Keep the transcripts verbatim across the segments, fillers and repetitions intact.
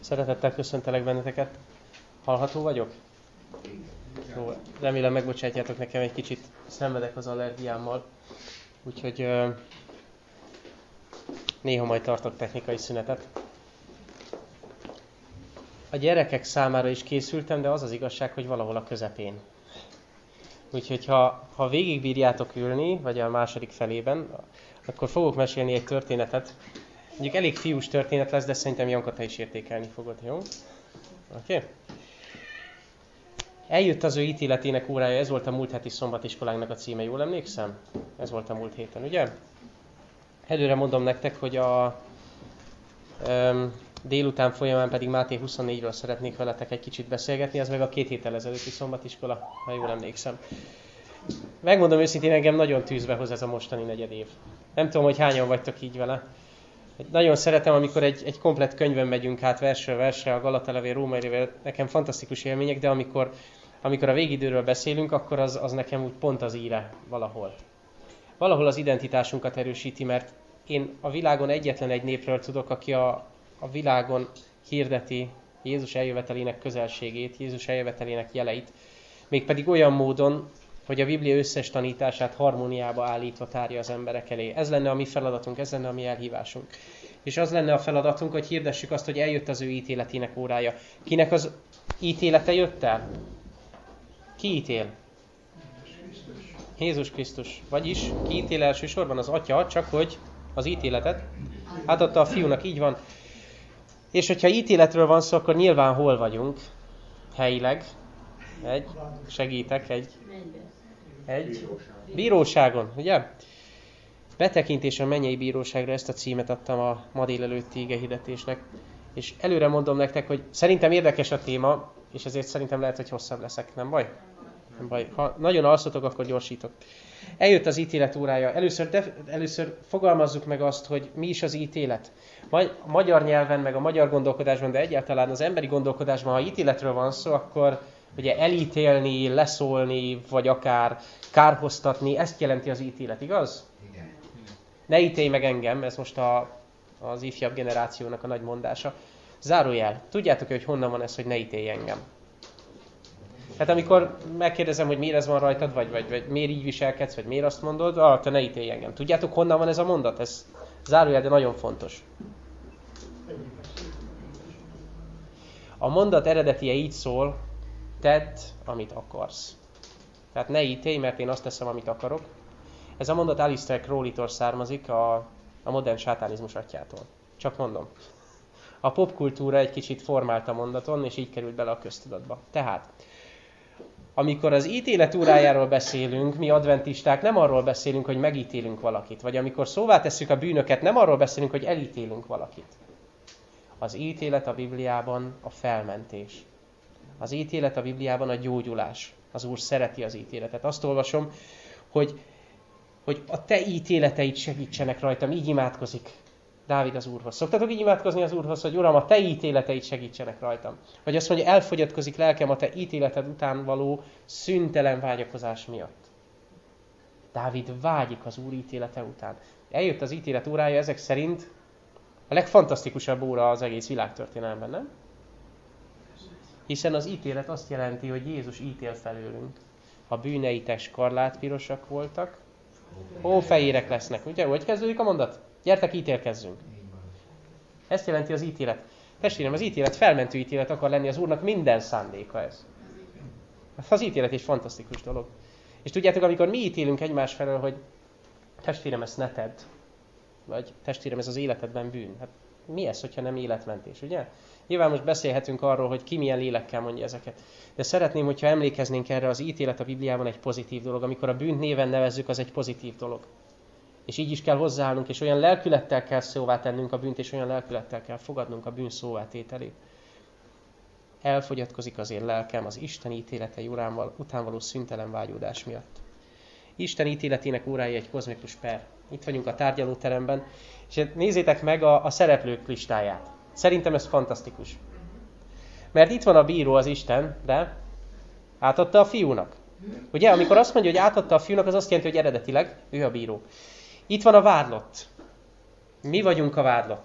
Szeretettel köszöntelek benneteket. Hallható vagyok? Jó, remélem megbocsátjátok nekem, egy kicsit szenvedek az allergiámmal. Úgyhogy euh, néha majd tartok technikai szünetet. A gyerekek számára is készültem, de az az igazság, hogy valahol a közepén. Úgyhogy ha, ha végigbírjátok ülni, vagy a második felében, akkor fogok mesélni egy történetet. Mondjuk elég fiús történet lesz, de szerintem Janka, te is értékelni fogod, jó? Oké? Okay? Eljött az ő ítéletének órája, ez volt a múlt heti szombatiskolánknak a címe, jól emlékszem? Ez volt a múlt héten, ugye? Előre mondom nektek, hogy a um, délután folyamán pedig Máté huszonnégyről szeretnék veletek egy kicsit beszélgetni, ez meg a két héttel ezelőtti szombatiskola, ha jól emlékszem. Megmondom őszintén, engem nagyon tűzbe hoz ez a mostani negyed év. Nem tudom, hogy hányan vagytok így vele. Nagyon szeretem, amikor egy, egy komplett könyvön megyünk át versről versre, a Galata levél, Római levél, nekem fantasztikus élmények, de amikor, amikor a végidőről beszélünk, akkor az, az nekem úgy pont az íre valahol. Valahol az identitásunkat erősíti, mert én a világon egyetlen egy népről tudok, aki a, a világon hirdeti Jézus eljövetelének közelségét, Jézus eljövetelének jeleit, mégpedig olyan módon, hogy a Biblia összes tanítását harmóniába állítva tárja az emberek elé. Ez lenne a mi feladatunk, ez lenne a mi elhívásunk. És az lenne a feladatunk, hogy hirdessük azt, hogy eljött az ő ítéletének órája. Kinek az ítélete jött el? Ki ítél? Jézus Krisztus. Vagyis ki ítél elsősorban? Az Atya, csak hogy az ítéletet átadta a fiúnak, így van. És hogyha ítéletről van szó, akkor nyilván hol vagyunk? Helyileg. Egy, segítek, egy, egy bíróságon, ugye? Betekintés a mennyei bíróságra, ezt a címet adtam a ma délelőtti igehirdetésnek. És előre mondom nektek, hogy szerintem érdekes a téma, és ezért szerintem lehet, hogy hosszabb leszek, nem baj? Nem baj. Ha nagyon alszotok, akkor gyorsítok. Eljött az ítélet órája. Először, de, először fogalmazzuk meg azt, hogy mi is az ítélet. A magyar nyelven, meg a magyar gondolkodásban, de egyáltalán az emberi gondolkodásban, ha ítéletről van szó, akkor ugye elítélni, leszólni, vagy akár kárhoztatni, ezt jelenti az ítélet, igaz? Igen. Ne ítélj meg engem, ez most a, az ifjabb generációnak a nagy mondása. Zárójel. Tudjátok, hogy honnan van ez, hogy ne ítélj engem? Hát amikor megkérdezem, hogy miért ez van rajtad, vagy, vagy, vagy miért így viselkedsz, vagy miért azt mondod, ah, te ne ítélj engem. Tudjátok, honnan van ez a mondat? Ez zárójel, de nagyon fontos. A mondat eredetie így szól, tedd, amit akarsz. Tehát ne ítélj, mert én azt teszem, amit akarok. Ez a mondat Aleister Crowley-tól származik, a, a modern sátánizmus atyától. Csak mondom. A popkultúra egy kicsit formált a mondaton, és így került bele a köztudatba. Tehát, amikor az ítélet órájáról beszélünk, mi adventisták nem arról beszélünk, hogy megítélünk valakit, vagy amikor szóvá tesszük a bűnöket, nem arról beszélünk, hogy elítélünk valakit. Az ítélet a Bibliában a felmentés. Az ítélet a Bibliában a gyógyulás. Az Úr szereti az ítéletet. Azt olvasom, hogy, hogy a te ítéleteid segítsenek rajtam. Így imádkozik Dávid az Úrhoz. Szoktatok így imádkozni az Úrhoz, hogy Uram, a te ítéleteid segítsenek rajtam. Vagy azt mondja, elfogyatkozik lelkem a te ítéleted után való szüntelen vágyakozás miatt. Dávid vágyik az Úr ítélete után. Eljött az ítélet órája, ezek szerint a legfantasztikusabb óra az egész világtörténelemben, nem? Hiszen az ítélet azt jelenti, hogy Jézus ítél felőlünk. A bűneitek skarlátpirosak voltak, hófehérek lesznek. Ugye, hogy kezdődik a mondat? Gyertek, ítélkezzünk. Ezt jelenti az ítélet. Testvérem, az ítélet felmentő ítélet akar lenni, az Úrnak minden szándéka ez. Az ítélet egy fantasztikus dolog. És tudjátok, amikor mi ítélünk egymás felől, hogy testvérem, ezt ne tedd, vagy testvérem, ez az életedben bűn. Hát mi ez, hogyha nem életmentés, ugye? Nyilván most beszélhetünk arról, hogy ki milyen lélekkel mondja ezeket. De szeretném, hogyha emlékeznénk erre, az ítélet a Bibliában egy pozitív dolog. Amikor a bűnt néven nevezzük, az egy pozitív dolog. És így is kell hozzáállnunk, és olyan lelkülettel kell szóvá tennünk a bűnt, és olyan lelkülettel kell fogadnunk a bűn szóvá tételét. Elfogyatkozik az én lelkem az Isten ítéletei után való szüntelen vágyódás miatt. Isten ítéletének órája egy kozmikus per. Itt vagyunk a tárgyalóteremben, és nézzétek meg a, a szereplők listáját. Szerintem ez fantasztikus. Mert itt van a bíró, az Isten, de átadta a fiúnak. Ugye, amikor azt mondja, hogy átadta a fiúnak, az azt jelenti, hogy eredetileg ő a bíró. Itt van a vádlott. Mi vagyunk a vádlottak.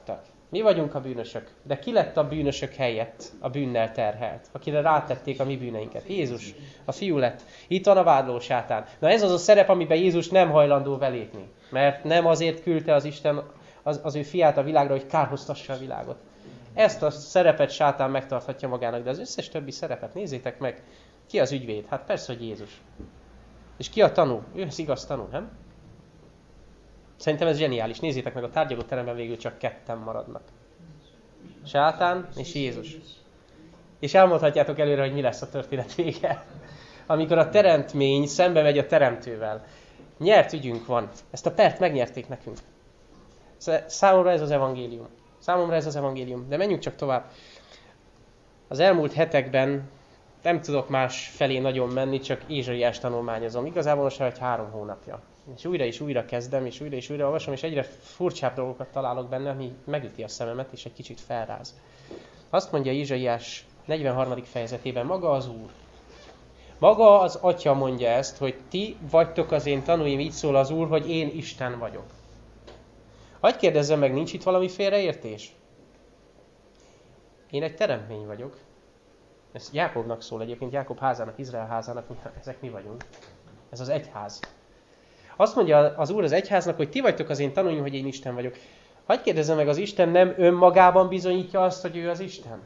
Mi vagyunk a bűnösök. De ki lett a bűnösök helyett a bűnnel terhelt? Akire rátették a mi bűneinket. Jézus. A fiú lett. Itt van a vádló sátán. Na ez az a szerep, amiben Jézus nem hajlandó belépni. Mert nem azért küldte az Isten az, az ő fiát a világra, hogy kárhoztassa a világot. Ezt a szerepet sátán megtarthatja magának, de az összes többi szerepet nézzétek meg. Ki az ügyvéd? Hát persze, hogy Jézus. És ki a tanú? Ő az igaz tanú, nem? Szerintem ez zseniális. Nézzétek meg, a tárgyalóteremben végül csak ketten maradnak. Sátán és Jézus. És elmondhatjátok előre, hogy mi lesz a történet vége. Amikor a teremtmény szembe megy a teremtővel. Nyert ügyünk van. Ezt a pert megnyerték nekünk. Számomra ez az evangélium. Számomra ez az evangélium. De menjünk csak tovább. Az elmúlt hetekben nem tudok más felé nagyon menni, csak Ézsaiás tanulmányozom. Igazából most egy három hónapja. És újra és újra kezdem, és újra és újra olvasom, és egyre furcsább dolgokat találok benne, ami megüti a szememet, és egy kicsit felráz. Azt mondja Ézsaiás negyvenharmadik fejezetében, maga az Úr. Maga az Atya mondja ezt, hogy ti vagytok az én tanúim, így szól az Úr, hogy én Isten vagyok. Hadd kérdezzem meg, nincs itt valami félreértés? Én egy teremtmény vagyok. Ez Jákobnak szól egyébként, Jákob házának, Izrael házának, ezek mi vagyunk. Ez az egyház. Azt mondja az Úr az egyháznak, hogy ti vagytok az én tanúim, hogy én Isten vagyok. Hadd kérdezzem meg, az Isten nem önmagában bizonyítja azt, hogy ő az Isten?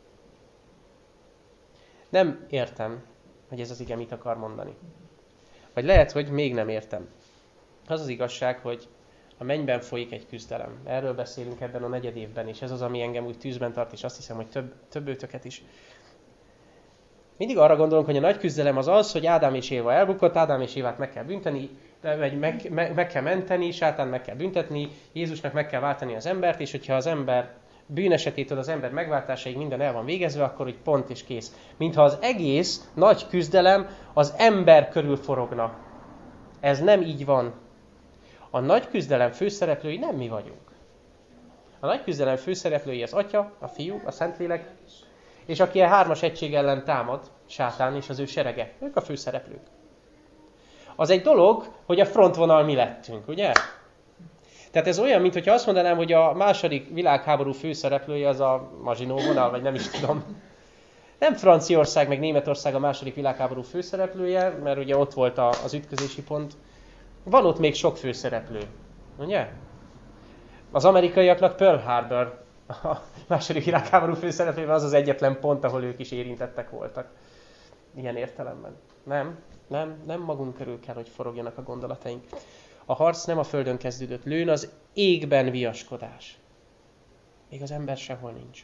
Nem értem, hogy ez az ige mit akar mondani. Vagy lehet, hogy még nem értem. Az az igazság, hogy a mennyben folyik egy küzdelem. Erről beszélünk ebben a negyed évben, és ez az, ami engem úgy tűzben tart, és azt hiszem, hogy több, több őtöket is. Mindig arra gondolunk, hogy a nagy küzdelem az az, hogy Ádám és Éva elbukott, Ádám és Évát meg kell bünteni, meg, meg, meg, meg kell menteni, sátán meg kell büntetni, Jézusnak meg kell váltani az embert, és hogyha az ember bűnesetétől az ember megváltásaig minden el van végezve, akkor úgy pont és kész. Mintha az egész nagy küzdelem az ember körül forogna. Ez nem így van. A nagy küzdelem főszereplői nem mi vagyunk. A nagy küzdelem főszereplői az Atya, a Fiú, a Szentlélek, és aki a hármas egység ellen támad, sátán és az ő serege. Ők a főszereplők. Az egy dolog, hogy a frontvonal mi lettünk, ugye? Tehát ez olyan, mintha azt mondanám, hogy a második világháború főszereplője az a Maginó vonal, vagy nem is tudom. Nem Franciaország meg Németország a második világháború főszereplője, mert ugye ott volt az ütközési pont. Van ott még sok főszereplő, ugye? Az amerikaiaknak Pearl Harbor a második világháború főszereplőben az az egyetlen pont, ahol ők is érintettek voltak. Ilyen értelemben. Nem, nem, nem magunk körül kell, hogy forogjanak a gondolataink. A harc nem a földön kezdődött. Lőn az égben viaskodás. Még az ember sehol nincs.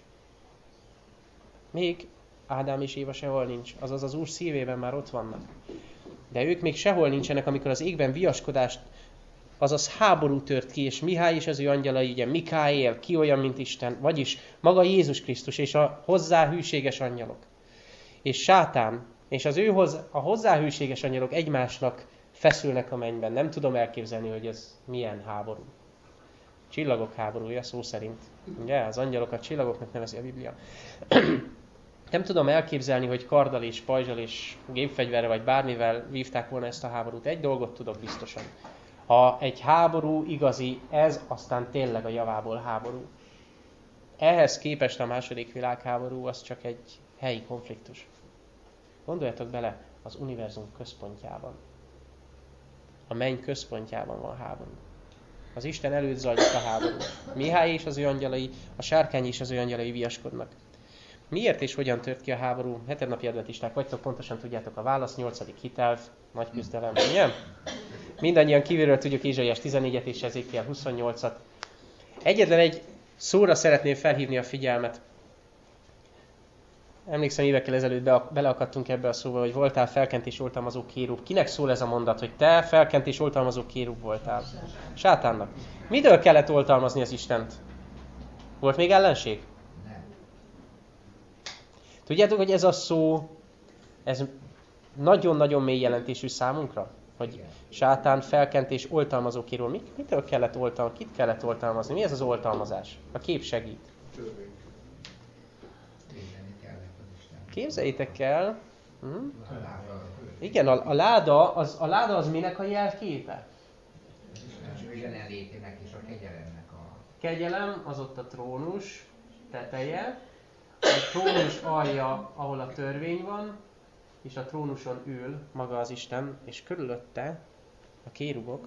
Még Ádám és Éva sehol nincs. Azaz az Úr szívében már ott vannak. De ők még sehol nincsenek, amikor az égben viaskodást, azaz háború tört ki, és Mihály és az ő angyalai, ugye Mikáél, ki olyan, mint Isten, vagyis maga Jézus Krisztus és a hozzá hűséges angyalok. És sátán, és az ő hoz, a hozzá hűséges angyalok egymásnak feszülnek a mennyben. Nem tudom elképzelni, hogy ez milyen háború. Csillagok háborúja, szó szerint. Ugye, az angyalokat csillagoknak nevezi a Biblia. Nem tudom elképzelni, hogy karddal és pajzsal és gépfegyverrel vagy bármivel vívták volna ezt a háborút. Egy dolgot tudok biztosan. Ha egy háború igazi, ez aztán tényleg a javából háború. Ehhez képest a második világháború az csak egy helyi konfliktus. Gondoljatok bele, az univerzum központjában. A menny központjában van háború. Az Isten előtt zajlik a háború. Mihály és az ő angyalai, a sárkány és az ő angyalai viaskodnak. Miért és hogyan tört ki a háború? Hetednapi adventisták vagytok, pontosan tudjátok a választ, nyolcadik hitelv, nagy küzdelem, ugye? Mindannyian kívülről tudjuk Ézsaiás tizennégyet és Ezékiel huszonnyolcat. Egyetlen egy szóra szeretném felhívni a figyelmet. Emlékszem, évekkel ezelőtt be, beleakadtunk ebbe a szóba, hogy voltál felkent és oltalmazó kérub. Kinek szól ez a mondat, hogy te felkent és oltalmazó kérub voltál? Sátánnak. Mitől kellett oltalmazni az Istent? Volt még ellenség? Tudjátok, hogy ez a szó, ez nagyon-nagyon mély jelentésű számunkra? Hogy sátán felkent és oltalmazó kérub. Mit, mitől kellett oltalmazni? Kit kellett oltalmazni? Mi ez az oltalmazás? A kép segít. Képzeljétek el. Hm? Igen, a, a, láda, az, a láda az minek a jelképe? És a kegyelemnek a kegyelem az ott a trónus teteje, a trónus alja, ahol a törvény van, és a trónuson ül maga az Isten, és körülötte a kérubok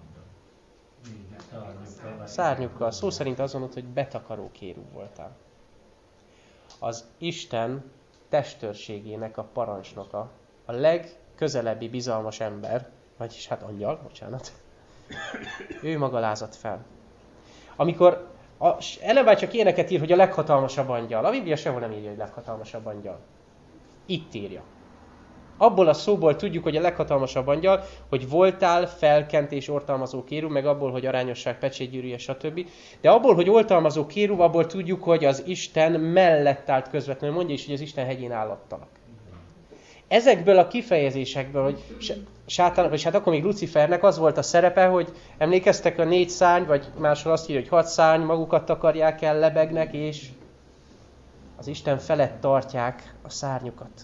szárnyukkal. Szó szerint azon ott, hogy betakaró kérub voltál. Az Isten testőrségének a parancsnoka, a legközelebbi bizalmas ember, vagyis hát angyal, bocsánat, ő maga lázadt fel. Amikor a, eleve csak ilyeneket ír, hogy a leghatalmasabb angyal. A Biblia sehol nem írja, hogy leghatalmasabb angyal. Itt írja. Abból a szóból tudjuk, hogy a leghatalmasabb angyal, hogy voltál felkent és ortalmazó kérub, meg abból, hogy arányosság, pecsétgyűrűje, stb. De abból, hogy oltalmazó kérub, abból tudjuk, hogy az Isten mellett állt közvetlenül. Mondja is, hogy az Isten hegyén állattalak. Ezekből a kifejezésekből, hogy sátának, vagy hát akkor még Lucifernek az volt a szerepe, hogy emlékeztek a négy szárny, vagy máshol azt írja, hogy hat szárny, magukat takarják el, lebegnek, és az Isten felett tartják a szárnyukat.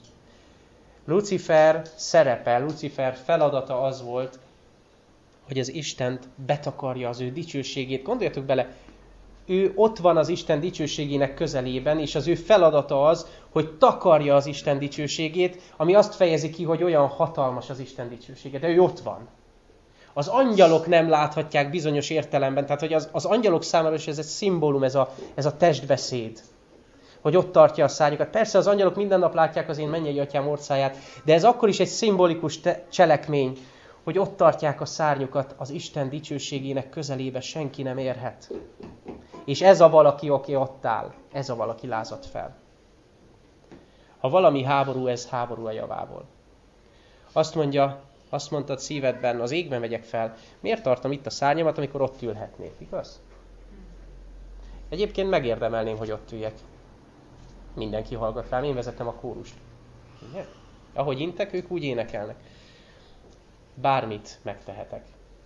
Lucifer szerepe, Lucifer feladata az volt, hogy az Istent betakarja, az ő dicsőségét. Gondoljatok bele, ő ott van az Isten dicsőségének közelében, és az ő feladata az, hogy takarja az Isten dicsőségét, ami azt fejezi ki, hogy olyan hatalmas az Isten dicsősége, de ő ott van. Az angyalok nem láthatják bizonyos értelemben, tehát hogy az, az angyalok számára is ez egy szimbólum, ez a, ez a testbeszéd, hogy ott tartja a szárnyukat. Persze az angyalok minden nap látják az én mennyei atyám orcáját, de ez akkor is egy szimbolikus te- cselekmény, hogy ott tartják a szárnyukat, az Isten dicsőségének közelébe senki nem érhet. És ez a valaki, aki ott áll, ez a valaki lázadt fel. Ha valami háború, ez háború a javából. Azt mondja, azt mondtad szívedben, az égben megyek fel, miért tartom itt a szárnyamat, amikor ott ülhetnék, igaz? Egyébként megérdemelném, hogy ott üljek. Mindenki hallgat rám, én vezetem a kórust. Ugye? Ahogy intek, ők úgy énekelnek. Bármit megtehetek.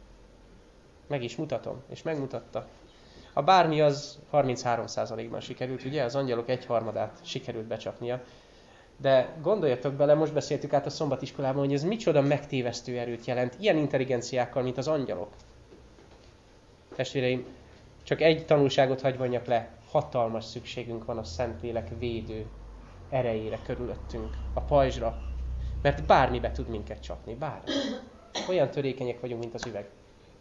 Meg is mutatom, és megmutatta. A bármi az harminchárom százalékban sikerült, ugye? Az angyalok egyharmadát sikerült becsapnia. De gondoljatok bele, most beszéltük át a szombatiskolában, hogy ez micsoda megtévesztő erőt jelent, ilyen intelligenciákkal, mint az angyalok. Testvéreim, csak egy tanulságot hagy vonjak le. Hatalmas szükségünk van a Szentlélek védő erejére körülöttünk, a pajzsra. Mert bármi be tud minket csapni, bármi. Olyan törékenyek vagyunk, mint az üveg.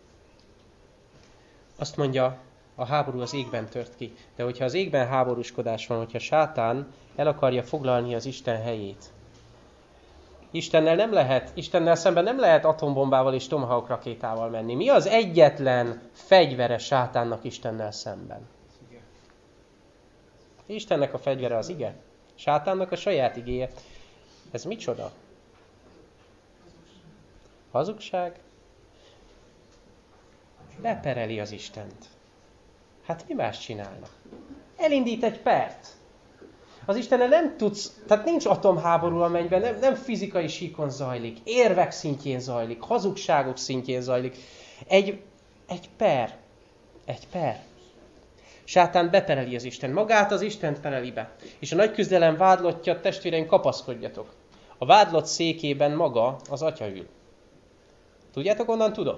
Azt mondja, a háború az égben tört ki. De hogyha az égben háborúskodás van, hogyha sátán el akarja foglalni az Isten helyét, Istennel nem lehet, Istennel szemben nem lehet atombombával és tomahawk rakétával menni. Mi az egyetlen fegyvere sátánnak Istennel szemben? Istennek a fegyvere az ige. Sátánnak a saját igéje. Ez micsoda? Hazugság? Lepereli az Istent. Hát mi más csinálna? Elindít egy pert. Az Istennel nem tudsz, tehát nincs atomháború a mennyben, nem, nem fizikai síkon zajlik, érvek szintjén zajlik, hazugságok szintjén zajlik. Egy, egy per. Egy per. Sátán bepereli az Isten. Magát az Istent pereli be. És a nagy küzdelem vádlottja, testvéreim, kapaszkodjatok. A vádlott székében maga az Atya ül. Tudjátok, onnan tudom?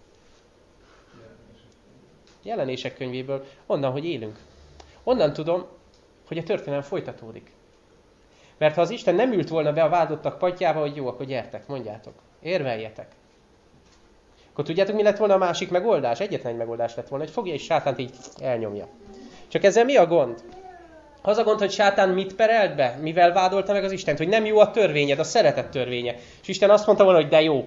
Jelenések könyvéből, onnan, hogy élünk. Onnan tudom, hogy a történelem folytatódik. Mert ha az Isten nem ült volna be a vádlottak padjába, hogy jó, akkor gyertek, mondjátok. Érveljetek. Akkor tudjátok, mi lett volna a másik megoldás? Egyetlen egy megoldás lett volna, hogy fogja és sátánt így elnyomja. Csak ezzel mi a gond? Az a gond, hogy sátán mit perelt be? Mivel vádolta meg az Istent? Hogy nem jó a törvényed, a szeretet törvénye. És Isten azt mondta volna, hogy de jó.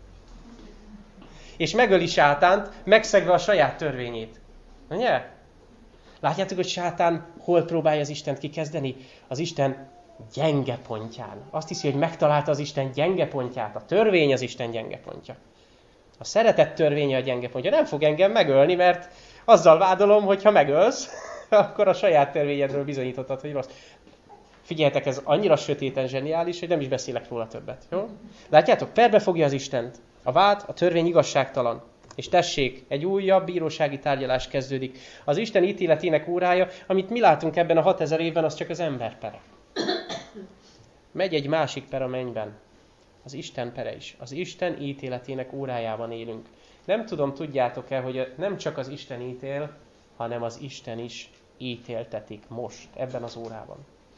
És megöli sátánt, megszegve a saját törvényét. Ugye? Látjátok, hogy sátán hol próbálja az Istent kikezdeni? Az Isten gyenge pontján. Azt hiszi, hogy megtalálta az Isten gyenge pontját. A törvény az Isten gyenge pontja. A szeretet törvénye a gyenge pontja. Nem fog engem megölni, mert azzal vádolom, hogy ha megölsz, akkor a saját törvényedről bizonyítottad, hogy rossz. Figyeljetek, ez annyira sötéten zseniális, hogy nem is beszélek róla többet. Jó? Látjátok, perbe fogja az Istent. A vád, a törvény igazságtalan. És tessék, egy újabb bírósági tárgyalás kezdődik. Az Isten ítéletének órája, amit mi látunk ebben a hatezer évben, az csak az ember pere. Megy egy másik per a mennyben. Az Isten pere is. Az Isten ítéletének órájában élünk. Nem tudom, tudjátok-e, hogy nem csak az Isten ítél, hanem az Isten is ítéltetik most, ebben az órában.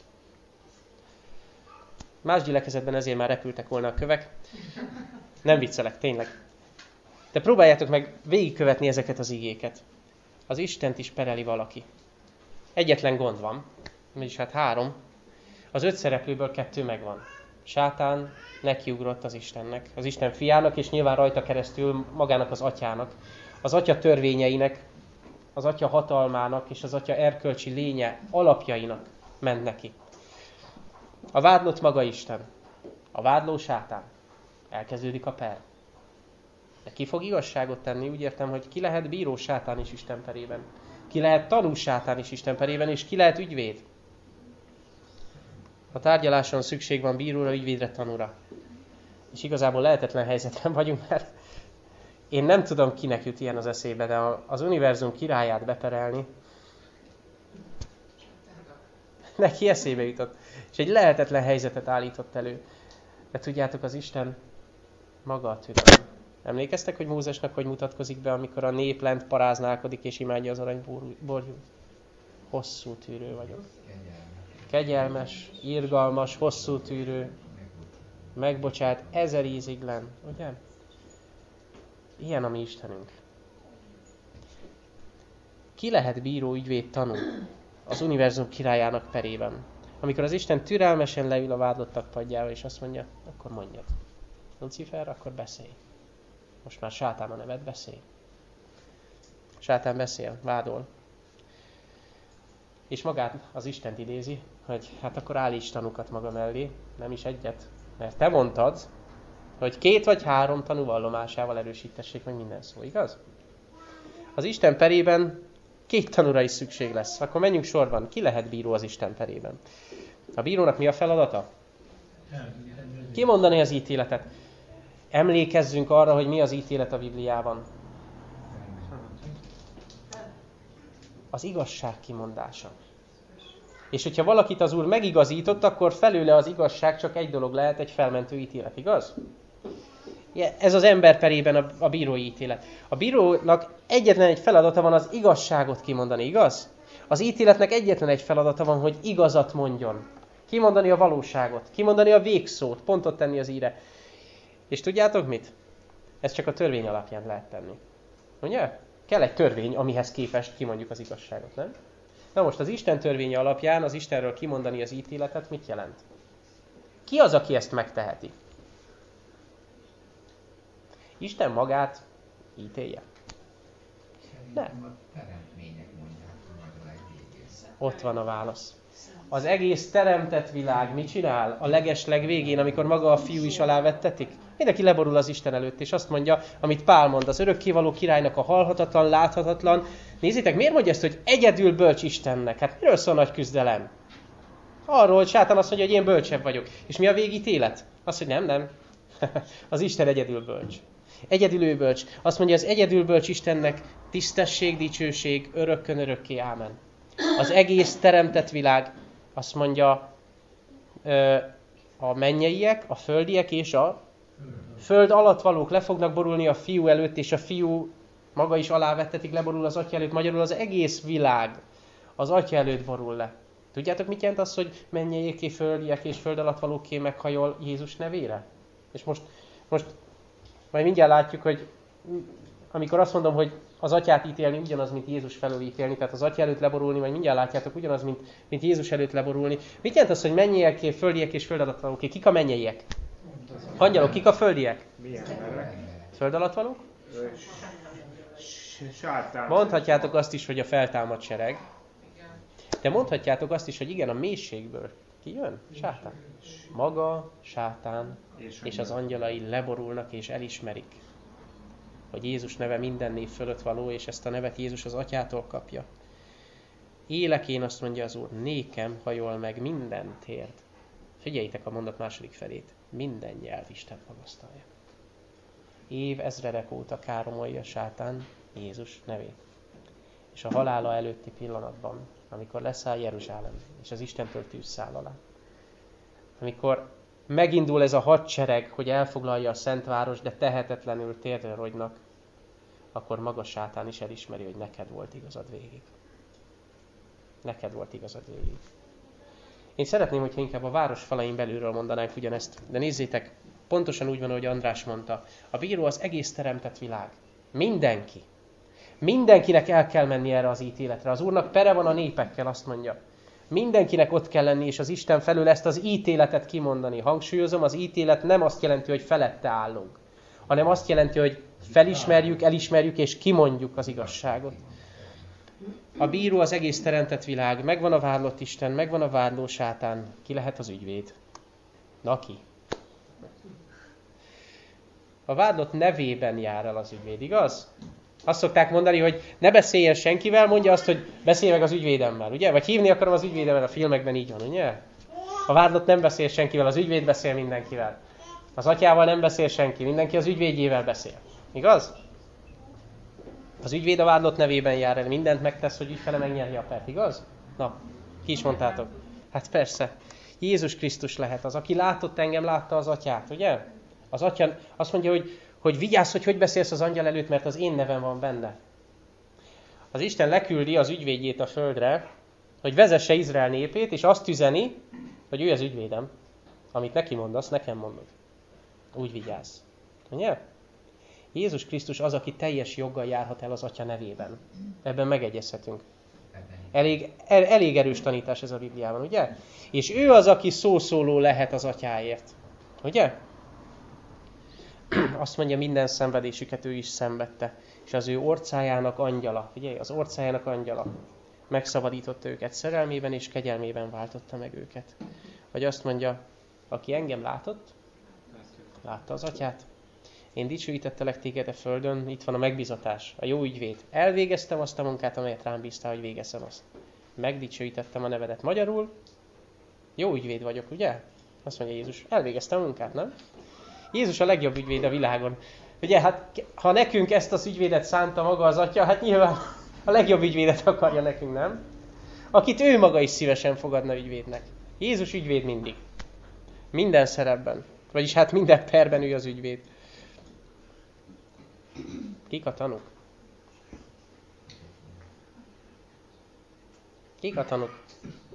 Más gyülekezetben ezért már repültek volna a kövek. Nem viccelek, tényleg. De próbáljátok meg végigkövetni ezeket az igéket. Az Istent is pereli valaki. Egyetlen gond van, vagyis hát három. Az öt szereplőből kettő megvan. Sátán nekiugrott az Istennek, az Isten fiának, és nyilván rajta keresztül magának az atyának. Az atya törvényeinek, az atya hatalmának és az atya erkölcsi lénye alapjainak ment neki. A vádlott maga Isten. A vádló Sátán. Elkezdődik a per. De ki fog igazságot tenni? Úgy értem, hogy ki lehet bíró Sátán is Isten perében. Ki lehet tanú Sátán is Isten perében, és ki lehet ügyvéd. A tárgyaláson szükség van bíróra, ügyvédre, tanúra. És igazából lehetetlen helyzetben vagyunk, mert én nem tudom, kinek jut ilyen az eszébe, de az univerzum királyát beperelni, neki eszébe jutott. És egy lehetetlen helyzetet állított elő. De tudjátok, az Isten maga a türelem. Emlékeztek, hogy Mózesnek hogy mutatkozik be, amikor a nép lent paráználkodik és imádja az aranyborjút? Hosszú tűrő vagyok. Kegyelmes, irgalmas, hosszú tűrő, megbocsát, ezer íziglen, ugye? Ilyen a mi Istenünk. Ki lehet bíró, ügyvéd, tanú az univerzum királyának perében? Amikor az Isten türelmesen leül a vádlottak padjára, és azt mondja, akkor mondjad. Lucifer, akkor beszélj. Most már Sátán a neved, beszélj. Sátán beszél, vádol. És magát az Istent idézi, hogy hát akkor állíts tanúkat maga mellé, nem is egyet. Mert te mondtad, hogy két vagy három tanú vallomásával erősítessék meg minden szó, igaz? Az Isten perében két tanúra is szükség lesz. Akkor menjünk sorban. Ki lehet bíró az Isten perében? A bírónak mi a feladata? Ki mondani az ítéletet? Emlékezzünk arra, hogy mi az ítélet a Bibliában. Az igazság kimondása. És hogyha valakit az Úr megigazított, akkor felőle az igazság csak egy dolog lehet, egy felmentő ítélet, igaz? Ez az ember perében a, a bírói ítélet. A bírónak egyetlen egy feladata van az igazságot kimondani, igaz? Az ítéletnek egyetlen egy feladata van, hogy igazat mondjon. Kimondani a valóságot, kimondani a végszót, pontot tenni az íre. És tudjátok mit? Ez csak a törvény alapján lehet tenni. Ugye? Kell egy törvény, amihez képest kimondjuk az igazságot, nem? Na most az Isten törvénye alapján az Istenről kimondani az ítéletet mit jelent? Ki az, aki ezt megteheti? Isten magát ítélje? Nem. Ott van a válasz. Az egész teremtett világ mit csinál? A leges legvégén, amikor maga a fiú is alávettetik? Mindenki leborul az Isten előtt, és azt mondja, amit Pál mond, az örökkévaló királynak a halhatatlan, láthatatlan. Nézzétek, miért mondja ezt, hogy egyedül bölcs Istennek? Hát miről szól nagy küzdelem? Arról, hogy Sátán azt mondja, hogy én bölcsebb vagyok. És mi a végítélet? Azt, hogy nem, nem. Az Isten egyedül bölcs. Egyedül ő bölcs. Azt mondja, az egyedül bölcs Istennek tisztesség, dicsőség, örökkön örökké, ámen. Az egész teremtett világ, azt mondja, a mennyeiek, a földiek és a föld alatt valók le fognak borulni a fiú előtt, és a fiú maga is alávettetik, leborul az atya előtt. Magyarul az egész világ az atya előtt borul le. Tudjátok, mit jelent az, hogy mennyeiek, földiek és föld alatt valóké meghajol Jézus nevére? És most, most majd mindjárt látjuk, hogy amikor azt mondom, hogy az atyát ítélni ugyanaz, mint Jézus felől ítélni, tehát az atya előtt leborulni, majd mindjárt látjátok, ugyanaz, mint, mint Jézus előtt leborulni. Mit jelent az, hogy mennyeiek, földiek és föld alatt valóké? Kik a mennyeiek? Angyalok, kik a földiek? Föld alatt valók? Mondhatjátok azt is, hogy a feltámadt sereg. De mondhatjátok azt is, hogy igen, a mélységből ki jön? Sátán. Maga Sátán és az angyalai leborulnak és elismerik, hogy Jézus neve minden név fölött való, és ezt a nevet Jézus az atyától kapja. Élek én, azt mondja az Úr, nékem hajol meg minden térd. Figyeljétek a mondat második felét. Minden nyelv Isten magasztalja. Év ezredek óta káromolja Sátán Jézus nevét. És a halála előtti pillanatban, amikor leszáll Jeruzsálem, és az Istentől tűz száll alá. Amikor megindul ez a hadsereg, hogy elfoglalja a Szent Város, de tehetetlenül térdre rogynak, akkor maga sátán is elismeri, hogy neked volt igazad végig. Neked volt igazad végig. Én szeretném, hogyha inkább a város falain belülről mondanánk ugyanezt. De nézzétek, pontosan úgy van, ahogy András mondta. A bíró az egész teremtett világ. Mindenki. Mindenkinek el kell menni erre az ítéletre. Az Úrnak pere van a népekkel, azt mondja. Mindenkinek ott kell lenni, és az Isten felől ezt az ítéletet kimondani. Hangsúlyozom, az ítélet nem azt jelenti, hogy felette állunk, hanem azt jelenti, hogy felismerjük, elismerjük, és kimondjuk az igazságot. A bíró az egész teremtett világ, megvan a vádlott Isten, megvan a vádló sátán. Ki lehet az ügyvéd? Na ki? A vádlott nevében jár el az ügyvéd, igaz? Azt szokták mondani, hogy ne beszéljen senkivel, mondja azt, hogy beszélj meg az ügyvédemmel, ugye? Vagy hívni akarom az ügyvédemmel, a filmekben így van, ugye? A vádlott nem beszél senkivel, az ügyvéd beszél mindenkivel. Az atyával nem beszél senki, mindenki az ügyvédjével beszél. Igaz? Az ügyvéd a vádlott nevében jár el, mindent megtesz, hogy ügyfele megnyerje a pert, igaz? Na, ki is mondtátok? Hát persze, Jézus Krisztus lehet az, aki látott engem, látta az atyát, ugye? Az atya azt mondja, hogy, hogy vigyázz, hogy hogy beszélsz az angyal előtt, mert az én nevem van benne. Az Isten leküldi az ügyvédjét a földre, hogy vezesse Izrael népét, és azt üzeni, hogy ő az ügyvédem. Amit neki mondasz, nekem mondod. Úgy vigyázz. Ugye? Jézus Krisztus az, aki teljes joggal járhat el az Atya nevében. Ebben megegyezhetünk. Elég, el, elég erős tanítás ez a Bibliában, ugye? És ő az, aki szószóló lehet az Atyáért. Ugye? Azt mondja, minden szenvedésüket ő is szenvedte. És az ő orcájának angyala, ugye? Az orcájának angyala megszabadította őket szerelmében, és kegyelmében váltotta meg őket. Vagy azt mondja, aki engem látott, látta az Atyát. Én dicsőítettelek téged a földön, itt van a megbízatás, a jó ügyvéd. Elvégeztem azt a munkát, amelyet rám bíztál, hogy végezzem azt. Megdicsőítettem a nevedet. Magyarul, jó ügyvéd vagyok, ugye? Azt mondja Jézus, elvégeztem a munkát, nem? Jézus a legjobb ügyvéd a világon. Ugye, hát ha nekünk ezt az ügyvédet szánta maga az Atya, hát nyilván a legjobb ügyvédet akarja nekünk, nem? Akit ő maga is szívesen fogadna ügyvédnek. Jézus ügyvéd mindig. Minden szerepben. Vagyis hát minden perben ő az ügyvéd. Kik a tanúk? Kik a tanúk?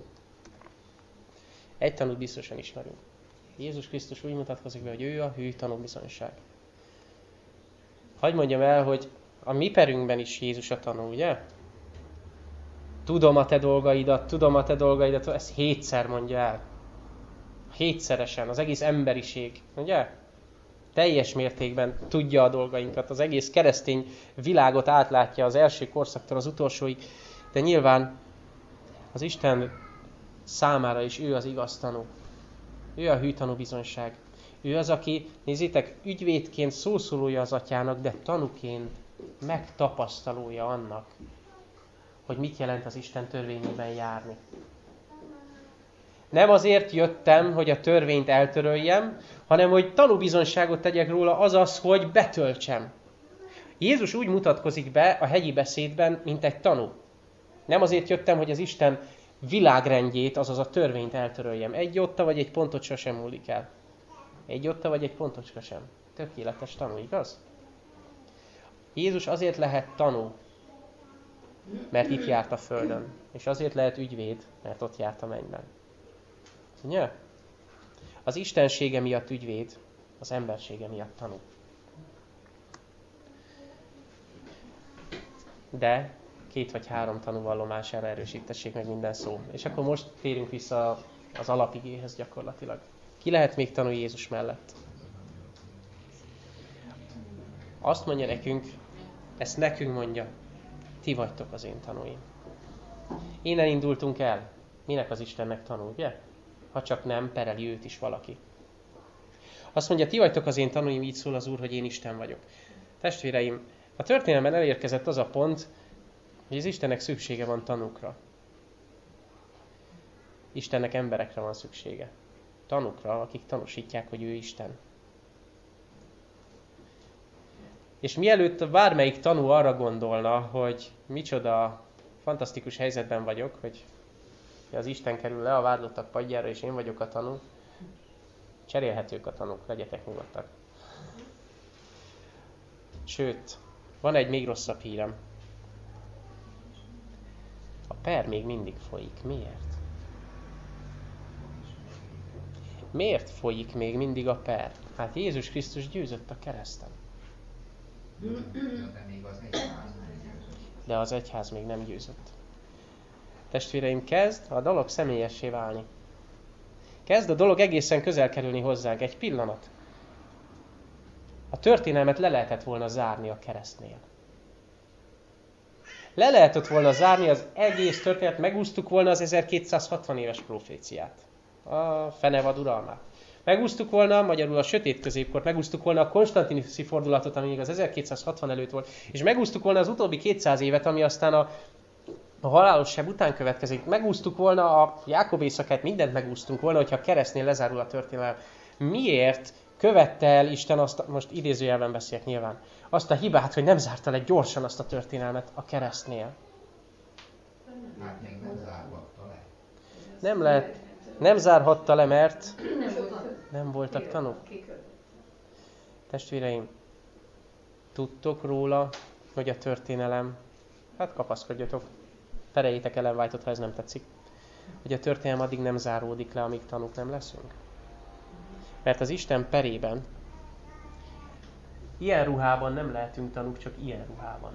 Egy tanút biztosan ismerünk. Jézus Krisztus úgy mutatkozik be, hogy ő a hű tanúbizonyság. Hadd mondjam el, hogy a mi perünkben is Jézus a tanú, ugye? Tudom a te dolgaidat, tudom a te dolgaidat, ezt hétszer mondja el. Hétszeresen, az egész emberiség, ugye? Teljes mértékben tudja a dolgainkat, az egész keresztény világot átlátja az első korszaktól az utolsóig, de nyilván az Isten számára is ő az igaz tanú. Ő a hű tanúbizonyság. Ő az, aki, nézzétek, ügyvédként szószólója az Atyának, de tanúként megtapasztalója annak, hogy mit jelent az Isten törvényében járni. Nem azért jöttem, hogy a törvényt eltöröljem, hanem hogy tanúbizonyságot tegyek róla, azaz, hogy betöltsem. Jézus úgy mutatkozik be a hegyi beszédben, mint egy tanú. Nem azért jöttem, hogy az Isten világrendjét, azaz a törvényt eltöröljem. Egy jotta vagy egy pontocska sem múlik el. Egy jotta vagy egy pontocska sem. Tökéletes tanú, igaz? Jézus azért lehet tanú, mert itt járt a földön. És azért lehet ügyvéd, mert ott járt a mennyben. Ugye? Az istensége miatt ügyvéd, az embersége miatt tanú. De két vagy három tanú vallomására erősítessék meg minden szó. És akkor most térünk vissza az alapigéhez gyakorlatilag. Ki lehet még tanú Jézus mellett? Azt mondja nekünk, ezt nekünk mondja, ti vagytok az én tanúim. Innen indultunk el. Minek az Istennek tanul, ugye? Ha csak nem pereli őt is valaki. Azt mondja, ti vagytok az én tanúim, így szól az Úr, hogy én Isten vagyok. Testvéreim, a történelemben elérkezett az a pont, hogy az Istennek szüksége van tanúkra. Istennek emberekre van szüksége. Tanúkra, akik tanúsítják, hogy ő Isten. És mielőtt bármelyik tanú arra gondolna, hogy micsoda fantasztikus helyzetben vagyok, hogy az Isten kerül le a vádlottak padjára, és én vagyok a tanú, cserélhetők a tanúk, legyetek nyugodtak. Sőt, Van egy még rosszabb hírem. A per még mindig folyik. Miért? Miért folyik még mindig a per? Hát Jézus Krisztus győzött a kereszten. De az egyház még nem győzött. Testvéreim, kezd a dolog személyessé válni. Kezd a dolog egészen közel kerülni hozzánk. Egy pillanat. A történelmet le lehetett volna zárni a keresztnél. Le lehetett volna zárni az egész történet, megúsztuk volna az ezerkétszázhatvan éves proféciát. A fenevad uralmát. Megúsztuk volna, magyarul a sötét középkort, megúsztuk volna a konstantinuszi fordulatot, ami még az ezerkétszázhatvan előtt volt, és megúsztuk volna az utóbbi kétszáz évet, ami aztán a, a halálos seb után következik. Megúsztuk volna a Jákob éjszakát, mindent megúsztunk volna, hogyha a keresztnél lezárul a történelem. Miért követte el Isten azt, most idézőjelben beszélek nyilván, azt a hibát, hogy nem zárta le gyorsan azt a történelmet a keresztnél? Hát még nem zárhatta le. Nem lehet, nem zárhatta le, mert nem voltak tanúk. Testvéreim, tudtok róla, hogy a történelem, hát kapaszkodjatok, pereljétek Ellen White-ot, ha ez nem tetszik, hogy a történelem addig nem záródik le, amíg tanúk nem leszünk. Mert az Isten perében ilyen ruhában nem lehetünk tanúk, csak ilyen ruhában.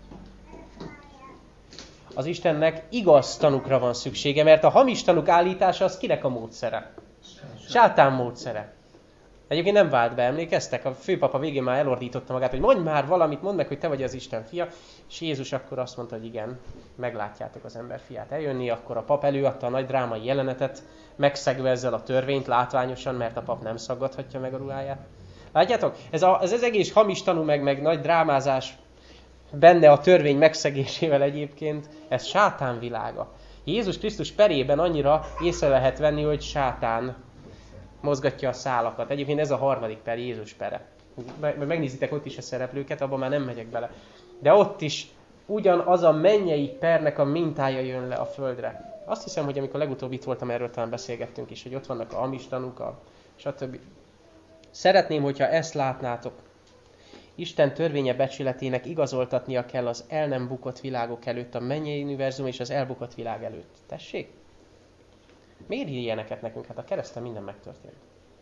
Az Istennek igaz tanúkra van szüksége, mert a hamis tanúk állítása az kinek a módszere? Sátán módszere. Egyébként nem vált be, emlékeztek? A főpapa végén már elordította magát, hogy mondj már valamit, mondd meg, hogy te vagy az Isten fia. És Jézus akkor azt mondta, hogy igen, meglátjátok az ember fiát eljönni, akkor a pap előadta a nagy drámai jelenetet, megszegve ezzel a törvényt látványosan, mert a pap nem szaggathatja meg a ruháját. Látjátok? Ez, a, ez az egész hamis tanú, meg, meg nagy drámázás benne a törvény megszegésével egyébként, ez sátán világa. Jézus Krisztus perében annyira észre lehet venni, hogy sátán mozgatja a szálakat. Egyébként ez a harmadik per, Jézus pere. Megnézitek ott is a szereplőket, abban már nem megyek bele. De ott is ugyanaz a mennyei pernek a mintája jön le a földre. Azt hiszem, hogy amikor legutóbb itt voltam, erről talán beszélgettünk is, hogy ott vannak a hamis tanúk, a stb. Szeretném, hogyha ezt látnátok. Isten törvénye becsületének igazoltatnia kell az el nem bukott világok előtt, a mennyei univerzum és az elbukott világ előtt. Tessék? Miért ír ilyeneket nekünk? Hát a kereszten minden megtörtént.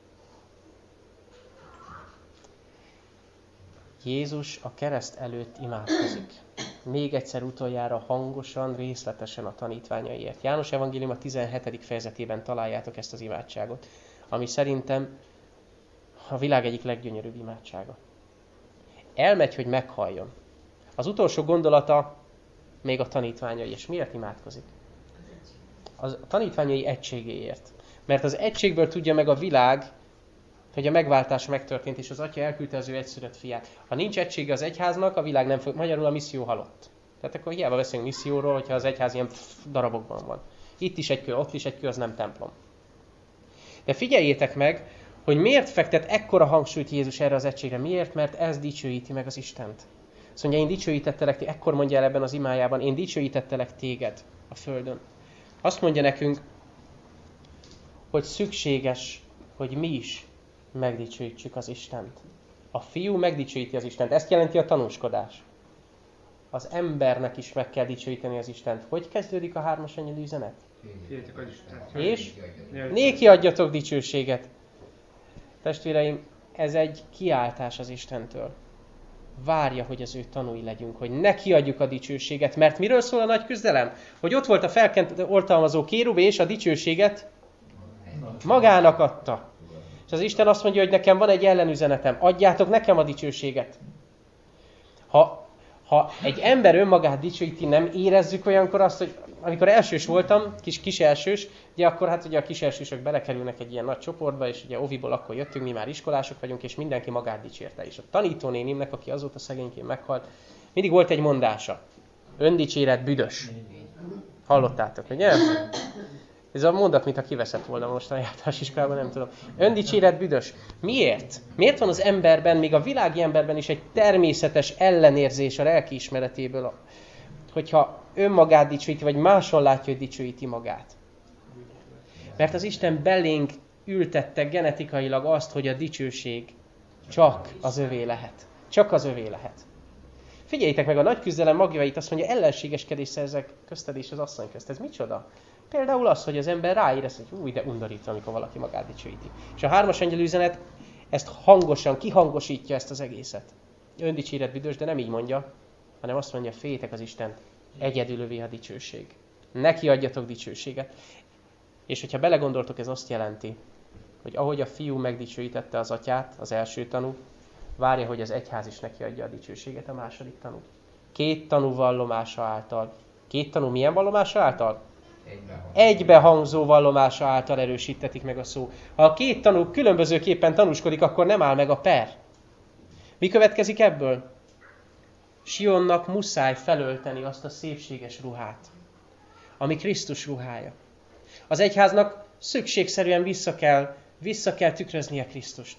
Jézus a kereszt előtt imádkozik. Még egyszer utoljára hangosan, részletesen a tanítványaiért. János evangélium a tizenhetedik fejezetében találjátok ezt az imádságot, ami szerintem a világ egyik leggyönyörűbb imádsága. Elmegy, hogy meghalljon. Az utolsó gondolata még a tanítványai. És miért imádkozik? Az a tanítványai egységéért. Mert az egységből tudja meg a világ, hogy a megváltás megtörtént, és az Atya elküldte az ő egyszülött fiát. Ha nincs egysége az egyháznak, a világ nem fog, magyarul a misszió halott. Tehát akkor hiába beszélünk misszióról, hogyha az egyház ilyen pff, darabokban van. Itt is egy kő, ott is egy kő, az nem templom. De figyeljétek meg, hogy miért fektet ekkora hangsúlyt Jézus erre az egységre. Miért? Mert ez dicsőíti meg az Istent. Azt mondja, én dicsőítettelek, ekkor mondja el ebben az imájában, én dicsőítettelek téged a földön. Azt mondja nekünk, hogy szükséges, hogy mi is megdicsőítsük az Istent. A fiú megdicsőíti az Istent. Ezt jelenti a tanúskodás. Az embernek is meg kell dicsőíteni az Istent. Hogy kezdődik a hármas angyali üzenet? És néki adjatok dicsőséget. Testvéreim, ez egy kiáltás az Istentől. Várja, hogy az ő tanúi legyünk, hogy neki adjuk a dicsőséget. Mert miről szól a nagy küzdelem? Hogy ott volt a felkent oltalmazó kérubé, és a dicsőséget magának adta. És az Isten azt mondja, hogy nekem van egy ellenüzenetem. Adjátok nekem a dicsőséget. Ha, ha egy ember önmagát dicsőíti, nem érezzük olyankor azt, hogy amikor elsős voltam, kis, kis elsős, ugye akkor hát ugye a kis elsősök belekerülnek egy ilyen nagy csoportba, és ugye oviból akkor jöttünk, mi már iskolások vagyunk, és mindenki magát dicsérte. És a tanítónénimnek, aki azóta szegényként meghalt, mindig volt egy mondása. Öndicséret büdös. Hallottátok, ugye? Ez a mondat, mintha kiveszett volna most a általános iskolában, nem tudom. Öndicséret büdös. Miért? Miért van az emberben, még a világi emberben is egy természetes ellenérzés a lelkiismeretéből, hogyha önmagát dicsőíti, vagy máson látja, hogy dicsőíti magát? Mert az Isten belénk ültette genetikailag azt, hogy a dicsőség csak az övé lehet. Csak az övé lehet. Figyeljétek meg a nagy küzdelem magjait, azt mondja, ellenségeskedés szerzek közted és az asszony közt. Ez micsoda? Például az, hogy az ember ráérez, hogy új, de undorító, amikor valaki magát dicsőíti. És a hármas angyal üzenet ezt hangosan, kihangosítja ezt az egészet. Öndicséret büdös, de nem így mondja, hanem azt mondja, féljétek az Istent, egyedülövé a dicsőség. Neki adjatok dicsőséget. És hogyha belegondoltok, ez azt jelenti, hogy ahogy a fiú megdicsőítette az atyát, az első tanú, várja, hogy az egyház is neki adja a dicsőséget, a második tanú. Két tanú vallomása által. Két tanú milyen vallomása által? Egybehangzó vallomása által erősítetik meg a szó. Ha a két tanú különbözőképpen tanúskodik, akkor nem áll meg a per. Mi következik ebből? Sionnak muszáj felölteni azt a szépséges ruhát, ami Krisztus ruhája. Az egyháznak szükségszerűen vissza kell, vissza kell tükröznie Krisztust.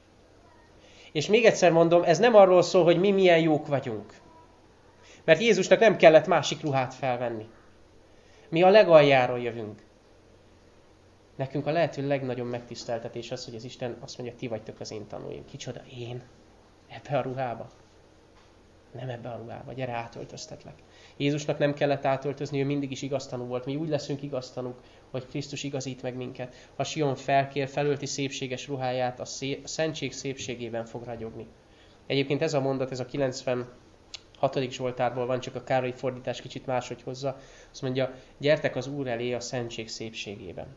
És még egyszer mondom, ez nem arról szól, hogy mi milyen jók vagyunk. Mert Jézusnak nem kellett másik ruhát felvenni. Mi a legaljáról jövünk. Nekünk a lehető legnagyobb megtiszteltetés az, hogy az Isten azt mondja, ti vagytok az én tanúim. Kicsoda én? Ebbe a ruhába? Nem ebbe a ruhába, gyere, átöltöztetlek. Jézusnak nem kellett átöltözni, ő mindig is igaztanú volt. Mi úgy leszünk igaztanúk, hogy Krisztus igazít meg minket. Ha Sion felkér, felölti szépséges ruháját, a, szé- a szentség szépségében fog ragyogni. Egyébként ez a mondat, ez a kilencvenhatodik Zsoltárból van, csak a Károlyi fordítás kicsit máshogy hozza. Azt mondja, gyertek az Úr elé a szentség szépségében.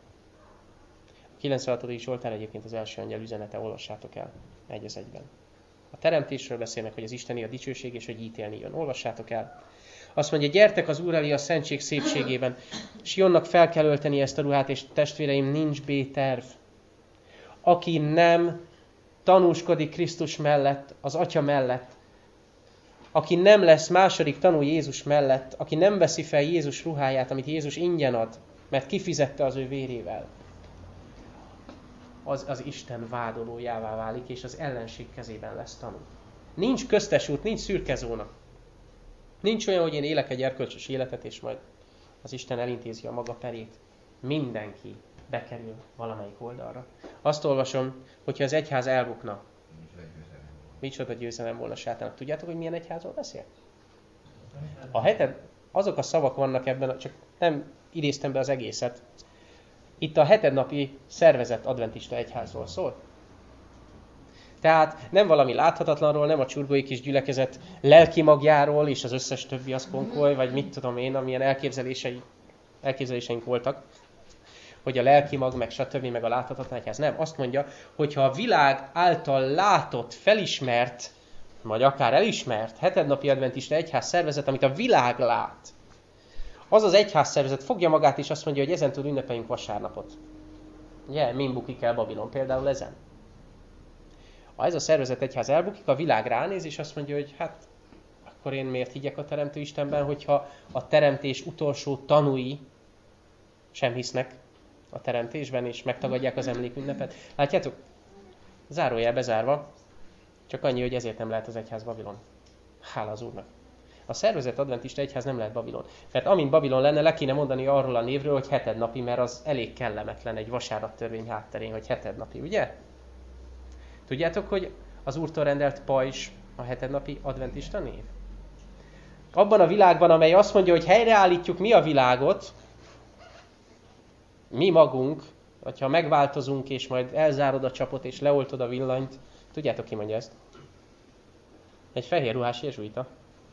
A kilencvenhatodik Zsoltár egyébként az első angyal üzenete, olvassátok el, egy az egyben. A teremtésről beszélnek, hogy az Isteni a dicsőség, és hogy ítélni jön. Olvassátok el. Azt mondja, gyertek az Úr elé a szentség szépségében. Sionnak fel kell ölteni ezt a ruhát, és testvéreim, nincs B-terv. Aki nem tanúskodik Krisztus mellett, az Atya mellett, aki nem lesz második tanú Jézus mellett, aki nem veszi fel Jézus ruháját, amit Jézus ingyen ad, mert kifizette az ő vérével, az az Isten vádolójává válik, és az ellenség kezében lesz tanú. Nincs köztes út, nincs szürke zóna. Nincs olyan, hogy én élek egy erkölcsös életet, és majd az Isten elintézi a maga perét. Mindenki bekerül valamelyik oldalra. Azt olvasom, hogyha az egyház elbukna, micsoda győzelem volna sátának. Tudjátok, hogy milyen egyházról beszél? A heted, azok a szavak vannak ebben, csak nem idéztem be az egészet. Itt a hetednapi szervezett adventista egyházról szól. Tehát nem valami láthatatlanról, nem a csurgói kis gyülekezet lelki magjáról, és az összes többi az konkoly, vagy mit tudom én, amilyen elképzelései, elképzeléseink voltak, hogy a lelki mag, meg stb., meg a láthatatlan egyház. Nem, azt mondja, hogyha a világ által látott, felismert, vagy akár elismert hetednapi adventista egyház szervezet, amit a világ lát, az az egyház szervezet fogja magát, és azt mondja, hogy ezentúl ünnepeljünk vasárnapot. Ugye, min bukik el Babilon például ezen. Ha ez a szervezet egyház elbukik, a világ ránéz, és azt mondja, hogy hát, akkor én miért higgyek a Teremtő Istenben, hogyha a teremtés utolsó tanúi sem hisznek a teremtésben, és megtagadják az emlékünnepet. Látjátok? Zárójel bezárva, csak annyi, hogy ezért nem lehet az egyház Babilon. Hála az Úrnak. A szervezett adventista egyház nem lehet Babilon. Mert amint Babilon lenne, le kéne mondani arról a névről, hogy hetednapi, mert az elég kellemetlen egy vasárnaptörvény hátterén, hogy hetednapi, ugye? Tudjátok, hogy az Úrtól rendelt pajzs a hetednapi adventista név? Abban a világban, amely azt mondja, hogy helyreállítjuk mi a világot, mi magunk, hogyha megváltozunk, és majd elzárod a csapot, és leoltod a villanyt, tudjátok, ki mondja ezt? Egy fehér ruhás jezsuita.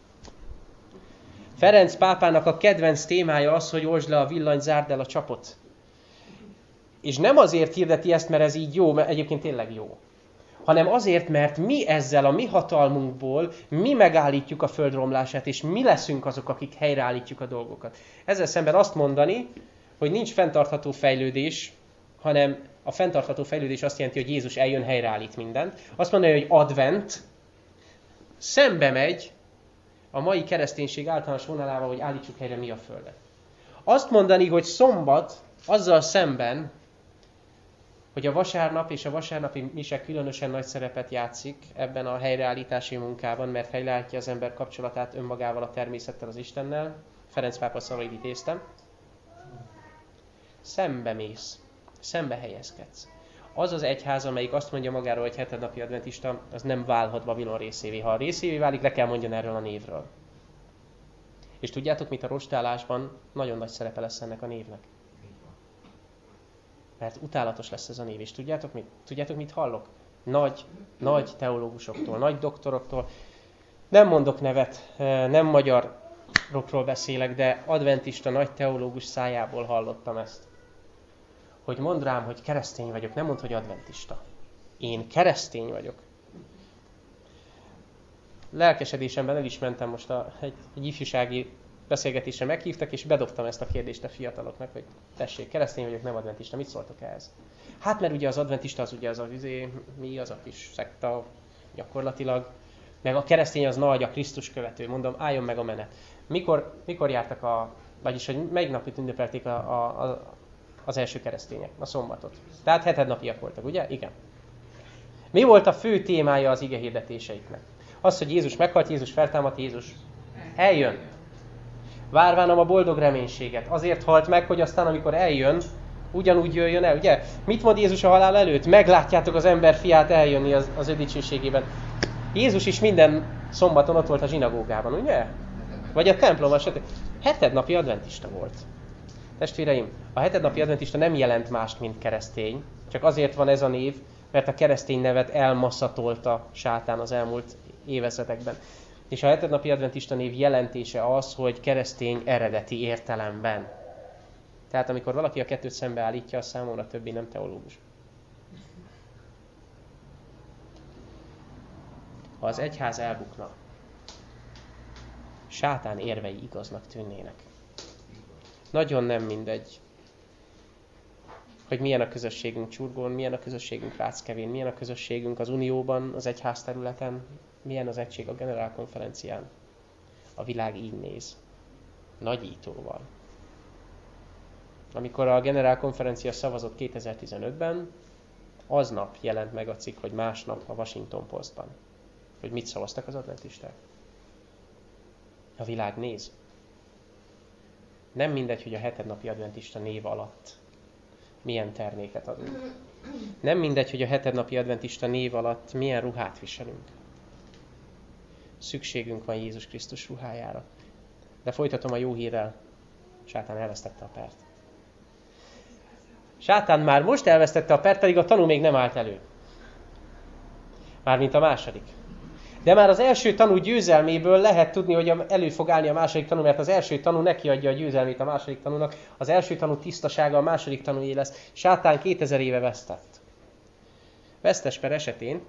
Ferenc pápának a kedvenc témája az, hogy oltsd le a villanyt, zárd el a csapot. És nem azért hirdeti ezt, mert ez így jó, mert egyébként tényleg jó, hanem azért, mert mi ezzel a mi hatalmunkból, mi megállítjuk a föld romlását, és mi leszünk azok, akik helyreállítjuk a dolgokat. Ezzel szemben azt mondani, hogy nincs fenntartható fejlődés, hanem a fenntartható fejlődés azt jelenti, hogy Jézus eljön, helyreállít mindent. Azt mondani, hogy advent szembe megy a mai kereszténység általános vonalával, hogy állítsuk helyre mi a földet. Azt mondani, hogy szombat azzal szemben, hogy a vasárnap és a vasárnapi mise különösen nagy szerepet játszik ebben a helyreállítási munkában, mert helyreállítja az ember kapcsolatát önmagával, a természettel, az Istennel. Ferenc pápa szavait idéztem. Szembe mész, szembe helyezkedsz. az az egyház, amelyik azt mondja magáról, hogy hetednapi adventista, az nem válhat Babilon részévé. Ha a részévé válik, le kell mondjon erről a névről. És tudjátok mit? A rostálásban nagyon nagy szerepe lesz ennek a névnek. Mert utálatos lesz ez a név. És tudjátok mit? Tudjátok mit hallok? Nagy, nagy teológusoktól, nagy doktoroktól. Nem mondok nevet, nem magyarokról beszélek, de adventista nagy teológus szájából hallottam ezt. Hogy mondd rám, hogy keresztény vagyok, nem mondd, hogy adventista. Én keresztény vagyok. Lelkesedésemben el is mentem most a, egy, egy ifjúsági beszélgetésre, meghívtak, és bedobtam ezt a kérdést a fiataloknak, hogy tessék, keresztény vagyok, nem adventista, mit szóltok ehhez? Hát mert ugye az adventista az ugye az a vizé, mi az a kis szekta gyakorlatilag, meg a keresztény az nagy, a Krisztus követő, mondom, álljon meg a menet. Mikor, mikor jártak a, vagyis hogy melyik napot ünnepelték a, a, a, az első keresztények? A szombatot. Tehát hetednapiak voltak, ugye? Igen. Mi volt a fő témája az ige hirdetéseiknek? Az, hogy Jézus meghalt, Jézus feltámadt, Jézus eljön. Várvánam a boldog reménységet. Azért halt meg, hogy aztán amikor eljön, ugyanúgy jöjjön el. Ugye? Mit mond Jézus a halál előtt? Meglátjátok az ember fiát eljönni az, az ő dicsőségében. Jézus is minden szombaton ott volt a zsinagógában, ugye? Vagy a templomban, stb. Hetednapi adventista volt. Testvéreim, a hetednapi adventista nem jelent mást, mint keresztény. Csak azért van ez a név, mert a keresztény nevet elmaszatolta sátán az elmúlt évezredekben. És a hetednapi adventista név jelentése az, hogy keresztény eredeti értelemben. Tehát amikor valaki a kettőt szembeállítja, az számomra többé nem teológus. Ha az egyház elbukna, sátán érvei igaznak tűnnének. Nagyon nem mindegy, hogy milyen a közösségünk Csurgón, milyen a közösségünk Ráckevén, milyen a közösségünk az Unióban, az egyház területen, milyen az egység a generálkonferencián. A világ így néz. Nagyítóval. Amikor a generálkonferencia szavazott kétezer-tizenötben, aznap jelent meg a cikk, hogy másnap a Washington Postban. Hogy mit szavaztak az adventisták. A világ néz. Nem mindegy, hogy a hetednapi adventista név alatt milyen terméket adunk. Nem mindegy, hogy a hetednapi adventista név alatt milyen ruhát viselünk. Szükségünk van Jézus Krisztus ruhájára. De folytatom a jó hírrel. Sátán elvesztette a pert. Sátán már most elvesztette a pert, pedig a tanú még nem állt elő. Mármint a második. De már az első tanú győzelméből lehet tudni, hogy elő fog állni a második tanú, mert az első tanú neki adja a győzelmét a második tanúnak. Az első tanú tisztasága a második tanúé lesz. Sátán kétezer éve vesztett. Vesztes per esetén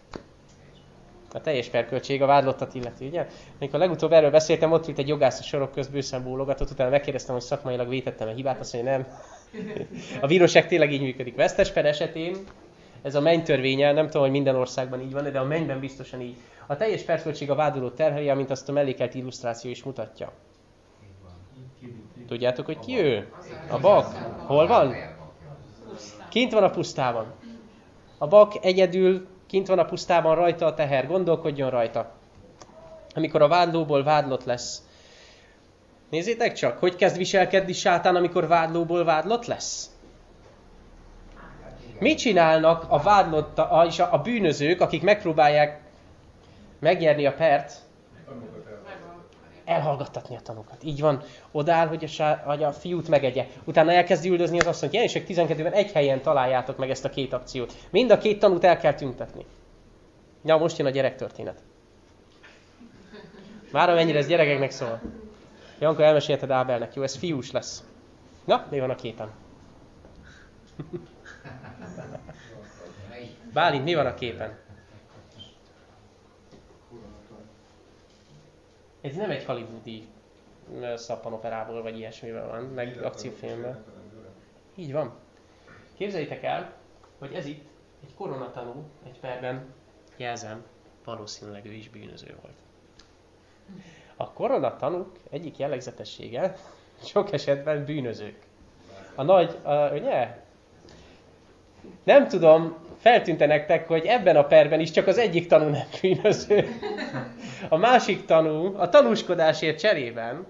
a teljes perköltség a vádlottat illeti, ugye? Amikor legutóbb erről beszéltem, ott itt egy jogász a sorok közt bőszen bólogatott, utána megkérdeztem, hogy szakmailag vétettem a hibát, azt mondja, nem. A bíróság tényleg így működik. Vesztes per esetén, ez a mennytörvénye, nem tudom, hogy minden országban így van, de a mennyben biztosan így. A teljes perköltség a vádolót terheli, amint azt a mellékelt illusztráció is mutatja. Tudjátok, hogy ki ő? A bak. Hol van? Kint van a pusztában. A bak egyedül kint van a pusztában, rajta a teher, gondolkodjon rajta. Amikor a vádlóból vádlott lesz. Nézzétek csak, hogy kezd viselkedni sátán, amikor vádlóból vádlott lesz? Mit csinálnak a vádlott, a, a, a bűnözők, akik megpróbálják megnyerni a pert? Elhallgattatni a tanúkat. Így van, odáll, hogy a, sá, hogy a fiút megegye. Utána elkezdi üldözni az asszonyt. Jelenések tizenkettőben egy helyen találjátok meg ezt a két akciót. Mind a két tanút el kell tüntetni. Ja, most jön a gyerektörténet. Már amennyire ez gyerekeknek szól. Janka, elmesélted Ábelnek. Jó, ez fiús lesz. Na, mi van a képen? Bálint, mi van a képen? Ez nem egy hollywoodi szappanoperából, vagy ilyesmivel van, meg akciófilmben. Így van. Képzeljétek el, hogy ez itt egy koronatanú, egy perben, jelzem, valószínűleg ő is bűnöző volt. A koronatanúk egyik jellegzetessége sok esetben bűnözők. A nagy, a, ugye? Nem tudom, feltűnte nektek, hogy ebben a perben is csak az egyik tanú nem bűnöző. A másik tanú a tanúskodásért cserében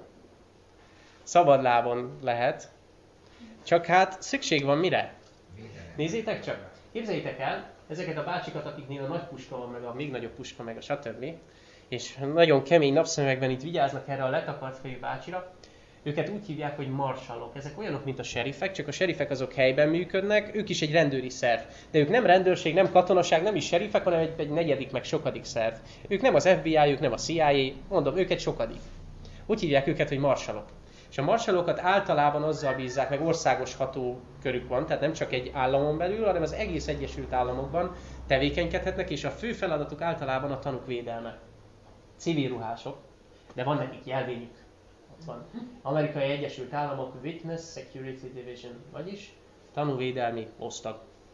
szabadlábon lehet, csak hát szükség van mire? Nézzétek csak! Képzeljétek el, ezeket a bácsikat, akiknél a nagy puska van, meg a még nagyobb puska, meg a stb. És nagyon kemény napszemekben itt vigyáznak erre a letakart fejű bácsira, őket úgy hívják, hogy marsalok. Ezek olyanok, mint a serifek, csak a serifek azok helyben működnek, ők is egy rendőri szerv. De ők nem rendőrség, nem katonaság, nem is serifek, hanem egy, egy negyedik, meg sokadik szerv. Ők nem az ef bé i, ők nem a cé i á, mondom, ők egy sokadik. Úgy hívják őket, hogy marsalok. És a marsalokat általában azzal bízzák, meg országos hatókörük van, tehát nem csak egy államon belül, hanem az egész Egyesült Államokban tevékenykedhetnek, és a fő feladatuk általában a tanúk védelme. Civil ruhások, de van nekik jelvényük. Ott van. Amerikai Egyesült Államok Witness Security Division, vagyis tanúvédelmi osztag.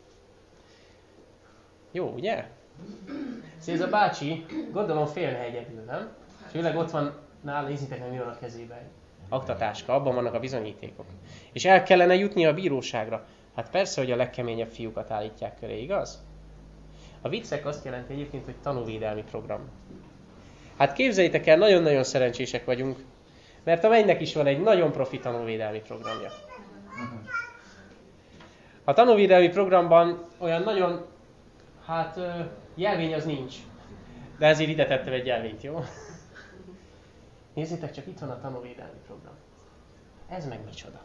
Jó, ugye? Szóval ez a bácsi, gondolom félne egyedül, nem? Főleg ott van nála, nézzétek meg, mi van a kezében. Aktatáska, abban vannak a bizonyítékok. És el kellene jutni a bíróságra. Hát persze, hogy a legkeményebb fiúkat állítják köré, igaz? A viccek azt jelenti egyébként, hogy tanúvédelmi program. Hát képzeljétek el, nagyon-nagyon szerencsések vagyunk, mert a mennynek is van egy nagyon profi tanúvédelmi programja. A tanúvédelmi programban olyan nagyon, hát jelvény az nincs. De ezért ide tettem egy jelvényt, jó? Nézzétek csak, itt van a tanúvédelmi program. Ez meg micsoda.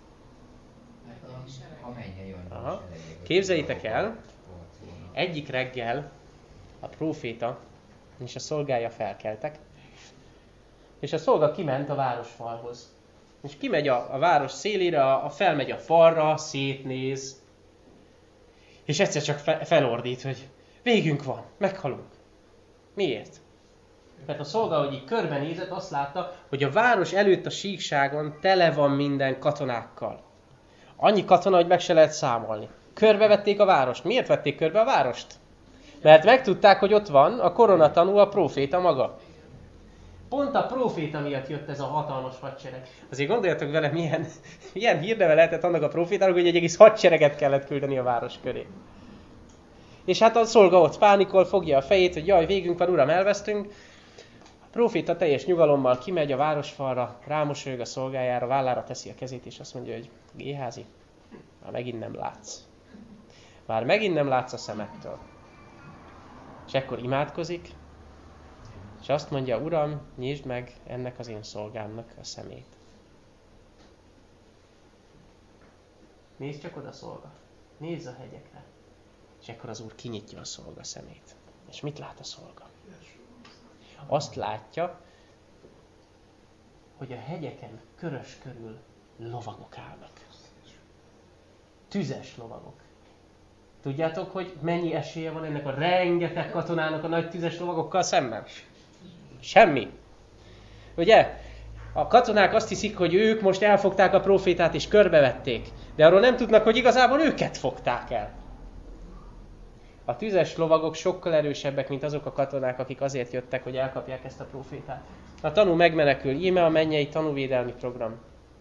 Aha. Képzeljétek el, egyik reggel a próféta és a szolgája felkeltek, és a szolga kiment a városfalhoz. És kimegy a, a város szélére, a, a felmegy a falra, szétnéz, és egyszer csak fe, felordít, hogy végünk van, meghalunk. Miért? Mert a szolga, hogy így körbenézett, azt látta, hogy a város előtt a síkságon tele van minden katonákkal. Annyi katona, hogy meg se lehet számolni. Körbevették a várost. Miért vették körbe a várost? Mert megtudták, hogy ott van a koronatanú, a próféta maga. Pont a próféta miatt jött ez a hatalmas hadsereg. Azért gondoljatok vele, milyen, milyen hírneve lehetett annak a prófétának, hogy egy egész hadsereget kellett küldeni a város köré. És hát a szolga ott pánikol, fogja a fejét, hogy jaj, végünk van, uram, elvesztünk. A próféta teljes nyugalommal kimegy a városfalra, rámosolyog a szolgájára, vállára teszi a kezét, és azt mondja, hogy Géházi, már megint nem látsz. Már megint nem látsz a szemettől. És ekkor imádkozik, és azt mondja, uram, nyisd meg ennek az én szolgámnak a szemét. Nézd csak oda, szolga. Nézz a hegyekre. És ekkor az úr kinyitja a szolga szemét. És mit lát a szolga? Azt látja, hogy a hegyeken körös körül lovagok állnak. Tüzes lovagok. Tudjátok, hogy mennyi esélye van ennek a rengeteg katonának a nagy tüzes lovagokkal szemben? Semmi. Ugye? A katonák azt hiszik, hogy ők most elfogták a prófétát és körbevették. De arról nem tudnak, hogy igazából őket fogták el. A tüzes lovagok sokkal erősebbek, mint azok a katonák, akik azért jöttek, hogy elkapják ezt a prófétát. A tanú megmenekül. Íme a mennyei tanúvédelmi program.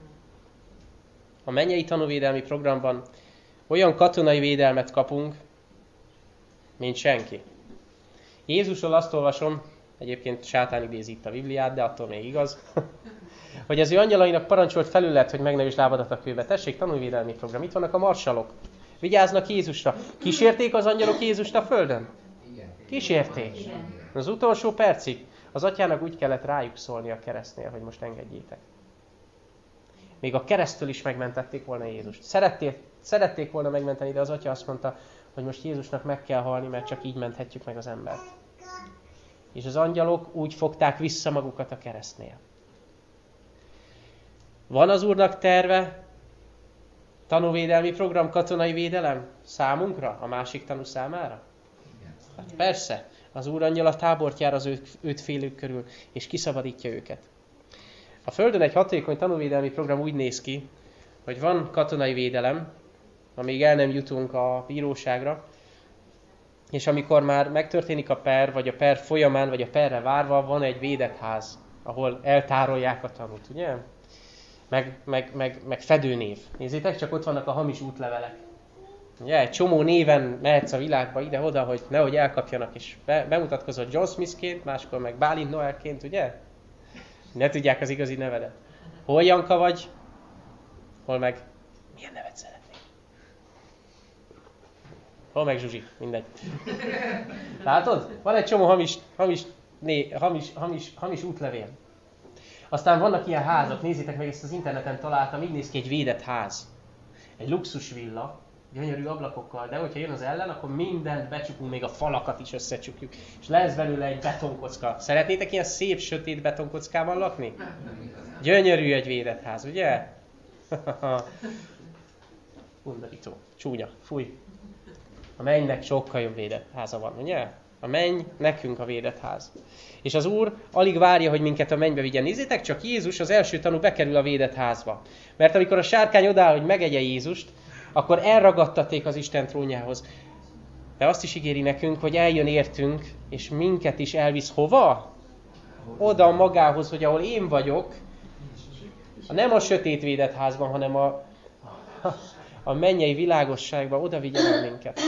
A mennyei tanúvédelmi programban olyan katonai védelmet kapunk, mint senki. Jézusról azt olvasom, egyébként sátán idézi itt a Bibliát, de attól még igaz, hogy az ő angyalainak parancsolt felület, hogy megnevés lábadat a kőbe. Tessék, tanúvédelmi program. Itt vannak a marsalok. Vigyáznak Jézusra. Kísérték az angyalok Jézust a földön? Kísérték. Az utolsó percig az atyának úgy kellett rájuk szólni a keresztnél, hogy most engedjétek. Még a keresztől is megmentették volna Jézust. Szerették, szerették volna megmenteni, de az atya azt mondta, hogy most Jézusnak meg kell halni, mert csak így menthetjük meg az embert. És az angyalok úgy fogták vissza magukat a keresztnél. Van az Úrnak terve, tanúvédelmi program, katonai védelem számunkra, a másik tanú számára? Hát persze, az Úr angyala tábort jár az őt, őt félők körül, és kiszabadítja őket. A Földön egy hatékony tanúvédelmi program úgy néz ki, hogy van katonai védelem, amíg el nem jutunk a bíróságra, és amikor már megtörténik a per, vagy a per folyamán, vagy a perre várva, van egy védett ház, ahol eltárolják a tanút, ugye? Meg, meg, meg, meg fedőnév. Nézzétek, csak ott vannak a hamis útlevelek. Ugye, egy csomó néven mehetsz a világba ide-oda, hogy nehogy elkapjanak, és be, bemutatkozol John Smithként, máskor meg Bálint Noelként, ugye? Ne tudják az igazi nevedet. Hol Janka vagy, hol meg milyen nevet szeretnél. Hol meg Zsuzsi? Mindegy. Látod? Van egy csomó hamis, hamis, né, hamis, hamis, hamis útlevél. Aztán vannak ilyen házak, nézzétek meg, ezt az interneten találtam, így néz ki egy védett ház. Egy luxus villa, gyönyörű ablakokkal, de hogyha jön az ellen, akkor mindent becsukunk, még a falakat is összecsukjuk. És lesz belőle egy betonkocka. Szeretnétek ilyen szép, sötét betonkockában lakni? Gyönyörű egy védett ház, ugye? Undorító, csúnya, fúj. A mennynek sokkal jobb védett háza van, ugye? A menny nekünk a védett ház. És az Úr alig várja, hogy minket a mennybe vigyen. Nézzétek csak, Jézus az első tanú bekerül a védett házba. Mert amikor a sárkány odáll, hogy megegye Jézust, akkor elragadtatték az Isten trónjához. De azt is ígéri nekünk, hogy eljön értünk, és minket is elvisz hova? Oda magához, hogy ahol én vagyok, nem a sötét védett házban, hanem a, a mennyei világosságban oda vigyen el minket.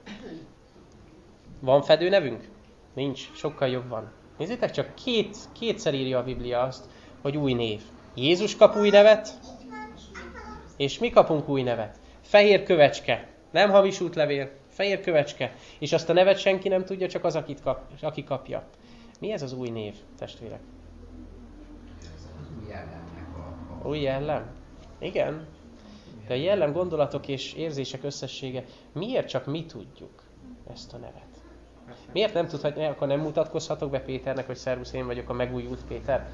Van fedő nevünk? Nincs, sokkal jobb van. Nézzétek csak, két, kétszer írja a Biblia azt, hogy új név. Jézus kap új nevet, és mi kapunk új nevet. Fehér kövecske, nem hamis útlevél, fehér kövecske, és azt a nevet senki nem tudja, csak az, akit kap, aki kapja. Mi ez az új név, testvérek? Új jellemnek a... Új jellem? Igen. De a jellem, gondolatok és érzések összessége, miért csak mi tudjuk ezt a nevet? Miért nem tudhatja, akkor nem mutatkozhatok be Péternek, hogy szervusz, én vagyok a megújult Péter?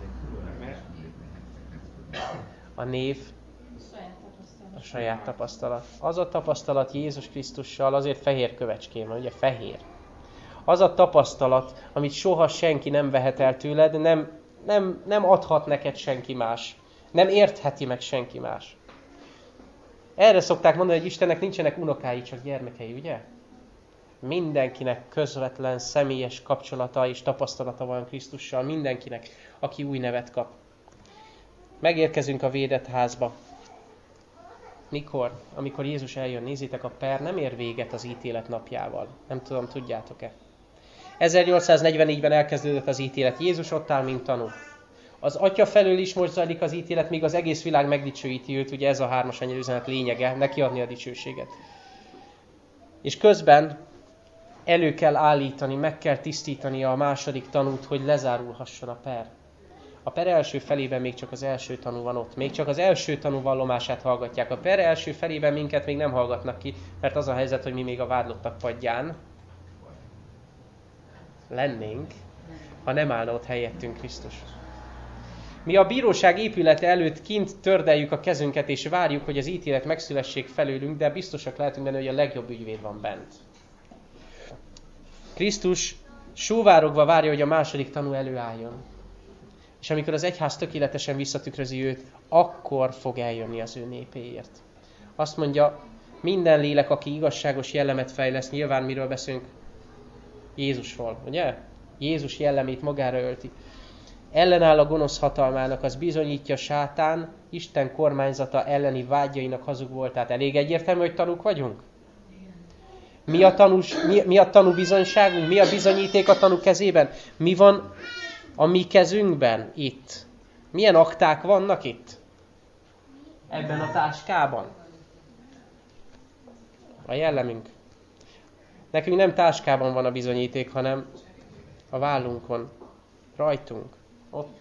A név, a saját tapasztalat. Az a tapasztalat Jézus Krisztussal, azért fehér kövecskén van, ugye fehér. Az a tapasztalat, amit soha senki nem vehet el tőled, nem, nem, nem adhat neked senki más. Nem értheti meg senki más. Erre szokták mondani, hogy Istennek nincsenek unokái, csak gyermekei, ugye? Mindenkinek közvetlen, személyes kapcsolata és tapasztalata van Krisztussal, mindenkinek, aki új nevet kap. Megérkezünk a védett házba. Mikor? Amikor Jézus eljön, nézzétek, a per nem ér véget az ítélet napjával. Nem tudom, tudjátok-e? ezernyolcszáznegyvennégyben elkezdődött az ítélet. Jézus ott áll, mint tanú. Az Atya felől is most zajlik az ítélet, míg az egész világ megdicsőíti őt, ugye ez a hármas angyalüzenet lényege, neki adni a dicsőséget. És közben elő kell állítani, meg kell tisztítani a második tanút, hogy lezárulhasson a per. A per első felében még csak az első tanú van ott. Még csak az első tanú vallomását hallgatják. A per első felében minket még nem hallgatnak ki, mert az a helyzet, hogy mi még a vádlottak padján lennénk, ha nem állna ott helyettünk Krisztus. Mi a bíróság épülete előtt kint tördeljük a kezünket, és várjuk, hogy az ítélet megszülessék felőlünk, de biztosak lehetünk benne, hogy a legjobb ügyvéd van bent. Krisztus sóvárogva várja, hogy a második tanú előálljon. És amikor az egyház tökéletesen visszatükrözi őt, akkor fog eljönni az ő népéért. Azt mondja, minden lélek, aki igazságos jellemet fejleszt, nyilván miről beszélünk? Jézusról, ugye? Jézus jellemét magára ölti. Ellenáll a gonosz hatalmának, az bizonyítja sátán, Isten kormányzata elleni vágyainak hazug voltát. Elég egyértelmű, hogy tanúk vagyunk? Mi a, tanús, mi, mi a tanú bizonyságunk? Mi a bizonyíték a tanú kezében? Mi van a mi kezünkben itt? Milyen akták vannak itt? Ebben a táskában? A jellemünk. Nekünk nem táskában van a bizonyíték, hanem a vállunkon. Rajtunk. Ott.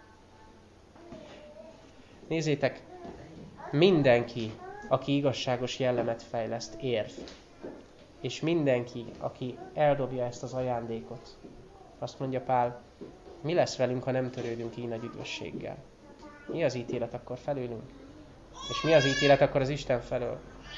Nézzétek, mindenki, aki igazságos jellemet fejleszt, érv. És mindenki, aki eldobja ezt az ajándékot, azt mondja Pál, mi lesz velünk, ha nem törődünk így nagy üdvösséggel? Mi az ítélet akkor felőlünk? És mi az ítélet akkor az Isten felől?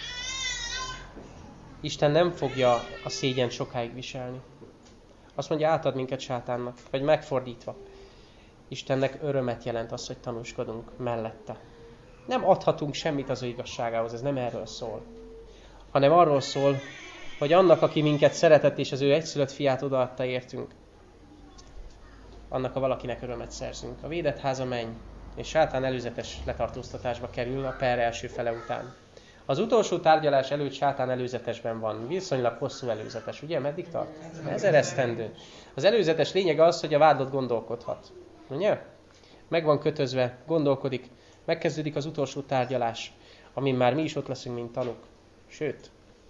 Isten nem fogja a szégyent sokáig viselni. Azt mondja, átad minket sátánnak, vagy megfordítva. Istennek örömet jelent az, hogy tanúskodunk mellette. Nem adhatunk semmit az ő igazságához, ez nem erről szól. Hanem arról szól, hogy annak, aki minket szeretett, és az ő egyszülött fiát odaadta értünk, annak a valakinek örömet szerzünk. A védett ház a menny, és sátán előzetes letartóztatásba kerül a per első fele után. Az utolsó tárgyalás előtt sátán előzetesben van. Viszonylag hosszú előzetes, ugye? Meddig tart? Ezer esztendő. Az előzetes lényeg az, hogy a vádlott gondolkodhat. Ugye? Meg van kötözve, gondolkodik. Megkezdődik az utolsó tárgyalás, amin már mi is ott leszünk, mint tanúk. Sőt,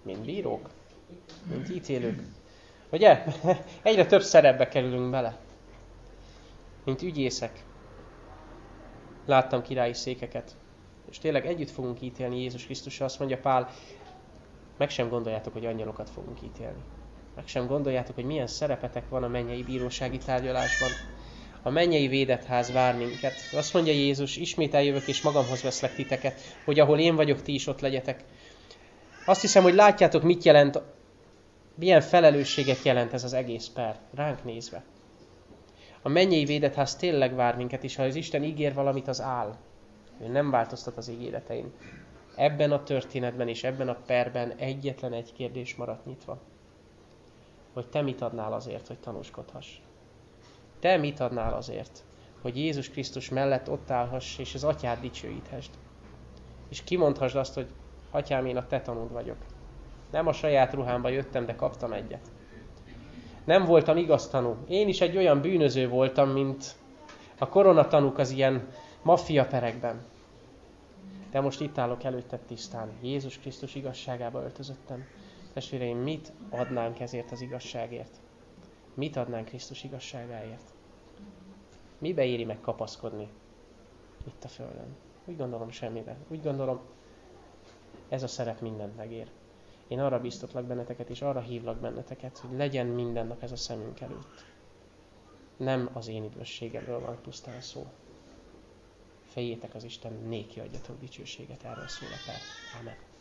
mint bírók, mint ítélők. Ugye? Egyre több szerepbe kerülünk bele. Mint ügyészek. Láttam királyi székeket. És tényleg együtt fogunk ítélni Jézus Krisztussal. Azt mondja Pál, meg sem gondoljátok, hogy angyalokat fogunk ítélni. Meg sem gondoljátok, hogy milyen szerepetek van a mennyei bírósági tárgyalásban. A mennyei védett ház vár minket. Azt mondja Jézus, ismét eljövök és magamhoz veszlek titeket, hogy ahol én vagyok, ti is ott legyetek. Azt hiszem, hogy látjátok, mit jelent, milyen felelősséget jelent ez az egész per, ránk nézve. A mennyei védett ház tényleg vár minket, és ha az Isten ígér valamit, az áll. Ő nem változtat az ígéretein. Ebben a történetben és ebben a perben egyetlen egy kérdés maradt nyitva. Hogy te mit adnál azért, hogy tanúskodhass? Te mit adnál azért, hogy Jézus Krisztus mellett ott állhass, és az atyát dicsőíthesd? És kimondhassd azt, hogy atyám, én a te tanúd vagyok. Nem a saját ruhámba jöttem, de kaptam egyet. Nem voltam igaz tanú. Én is egy olyan bűnöző voltam, mint a koronatanúk az ilyen maffia perekben. De most itt állok előtted tisztán. Jézus Krisztus igazságába öltözöttem. Testvéreim, mit adnánk ezért az igazságért? Mit adnánk Krisztus igazságáért? Mibe éri meg kapaszkodni itt a földön? Úgy gondolom semmiben. Úgy gondolom, ez a szerep mindent megér. Én arra biztatlak benneteket, és arra hívlak benneteket, hogy legyen minden nap ez a szemünk előtt. Nem az én üdvösségemről van pusztán szó. Fejétek az Isten, néki adjatok dicsőséget, erről szól a per. Amen.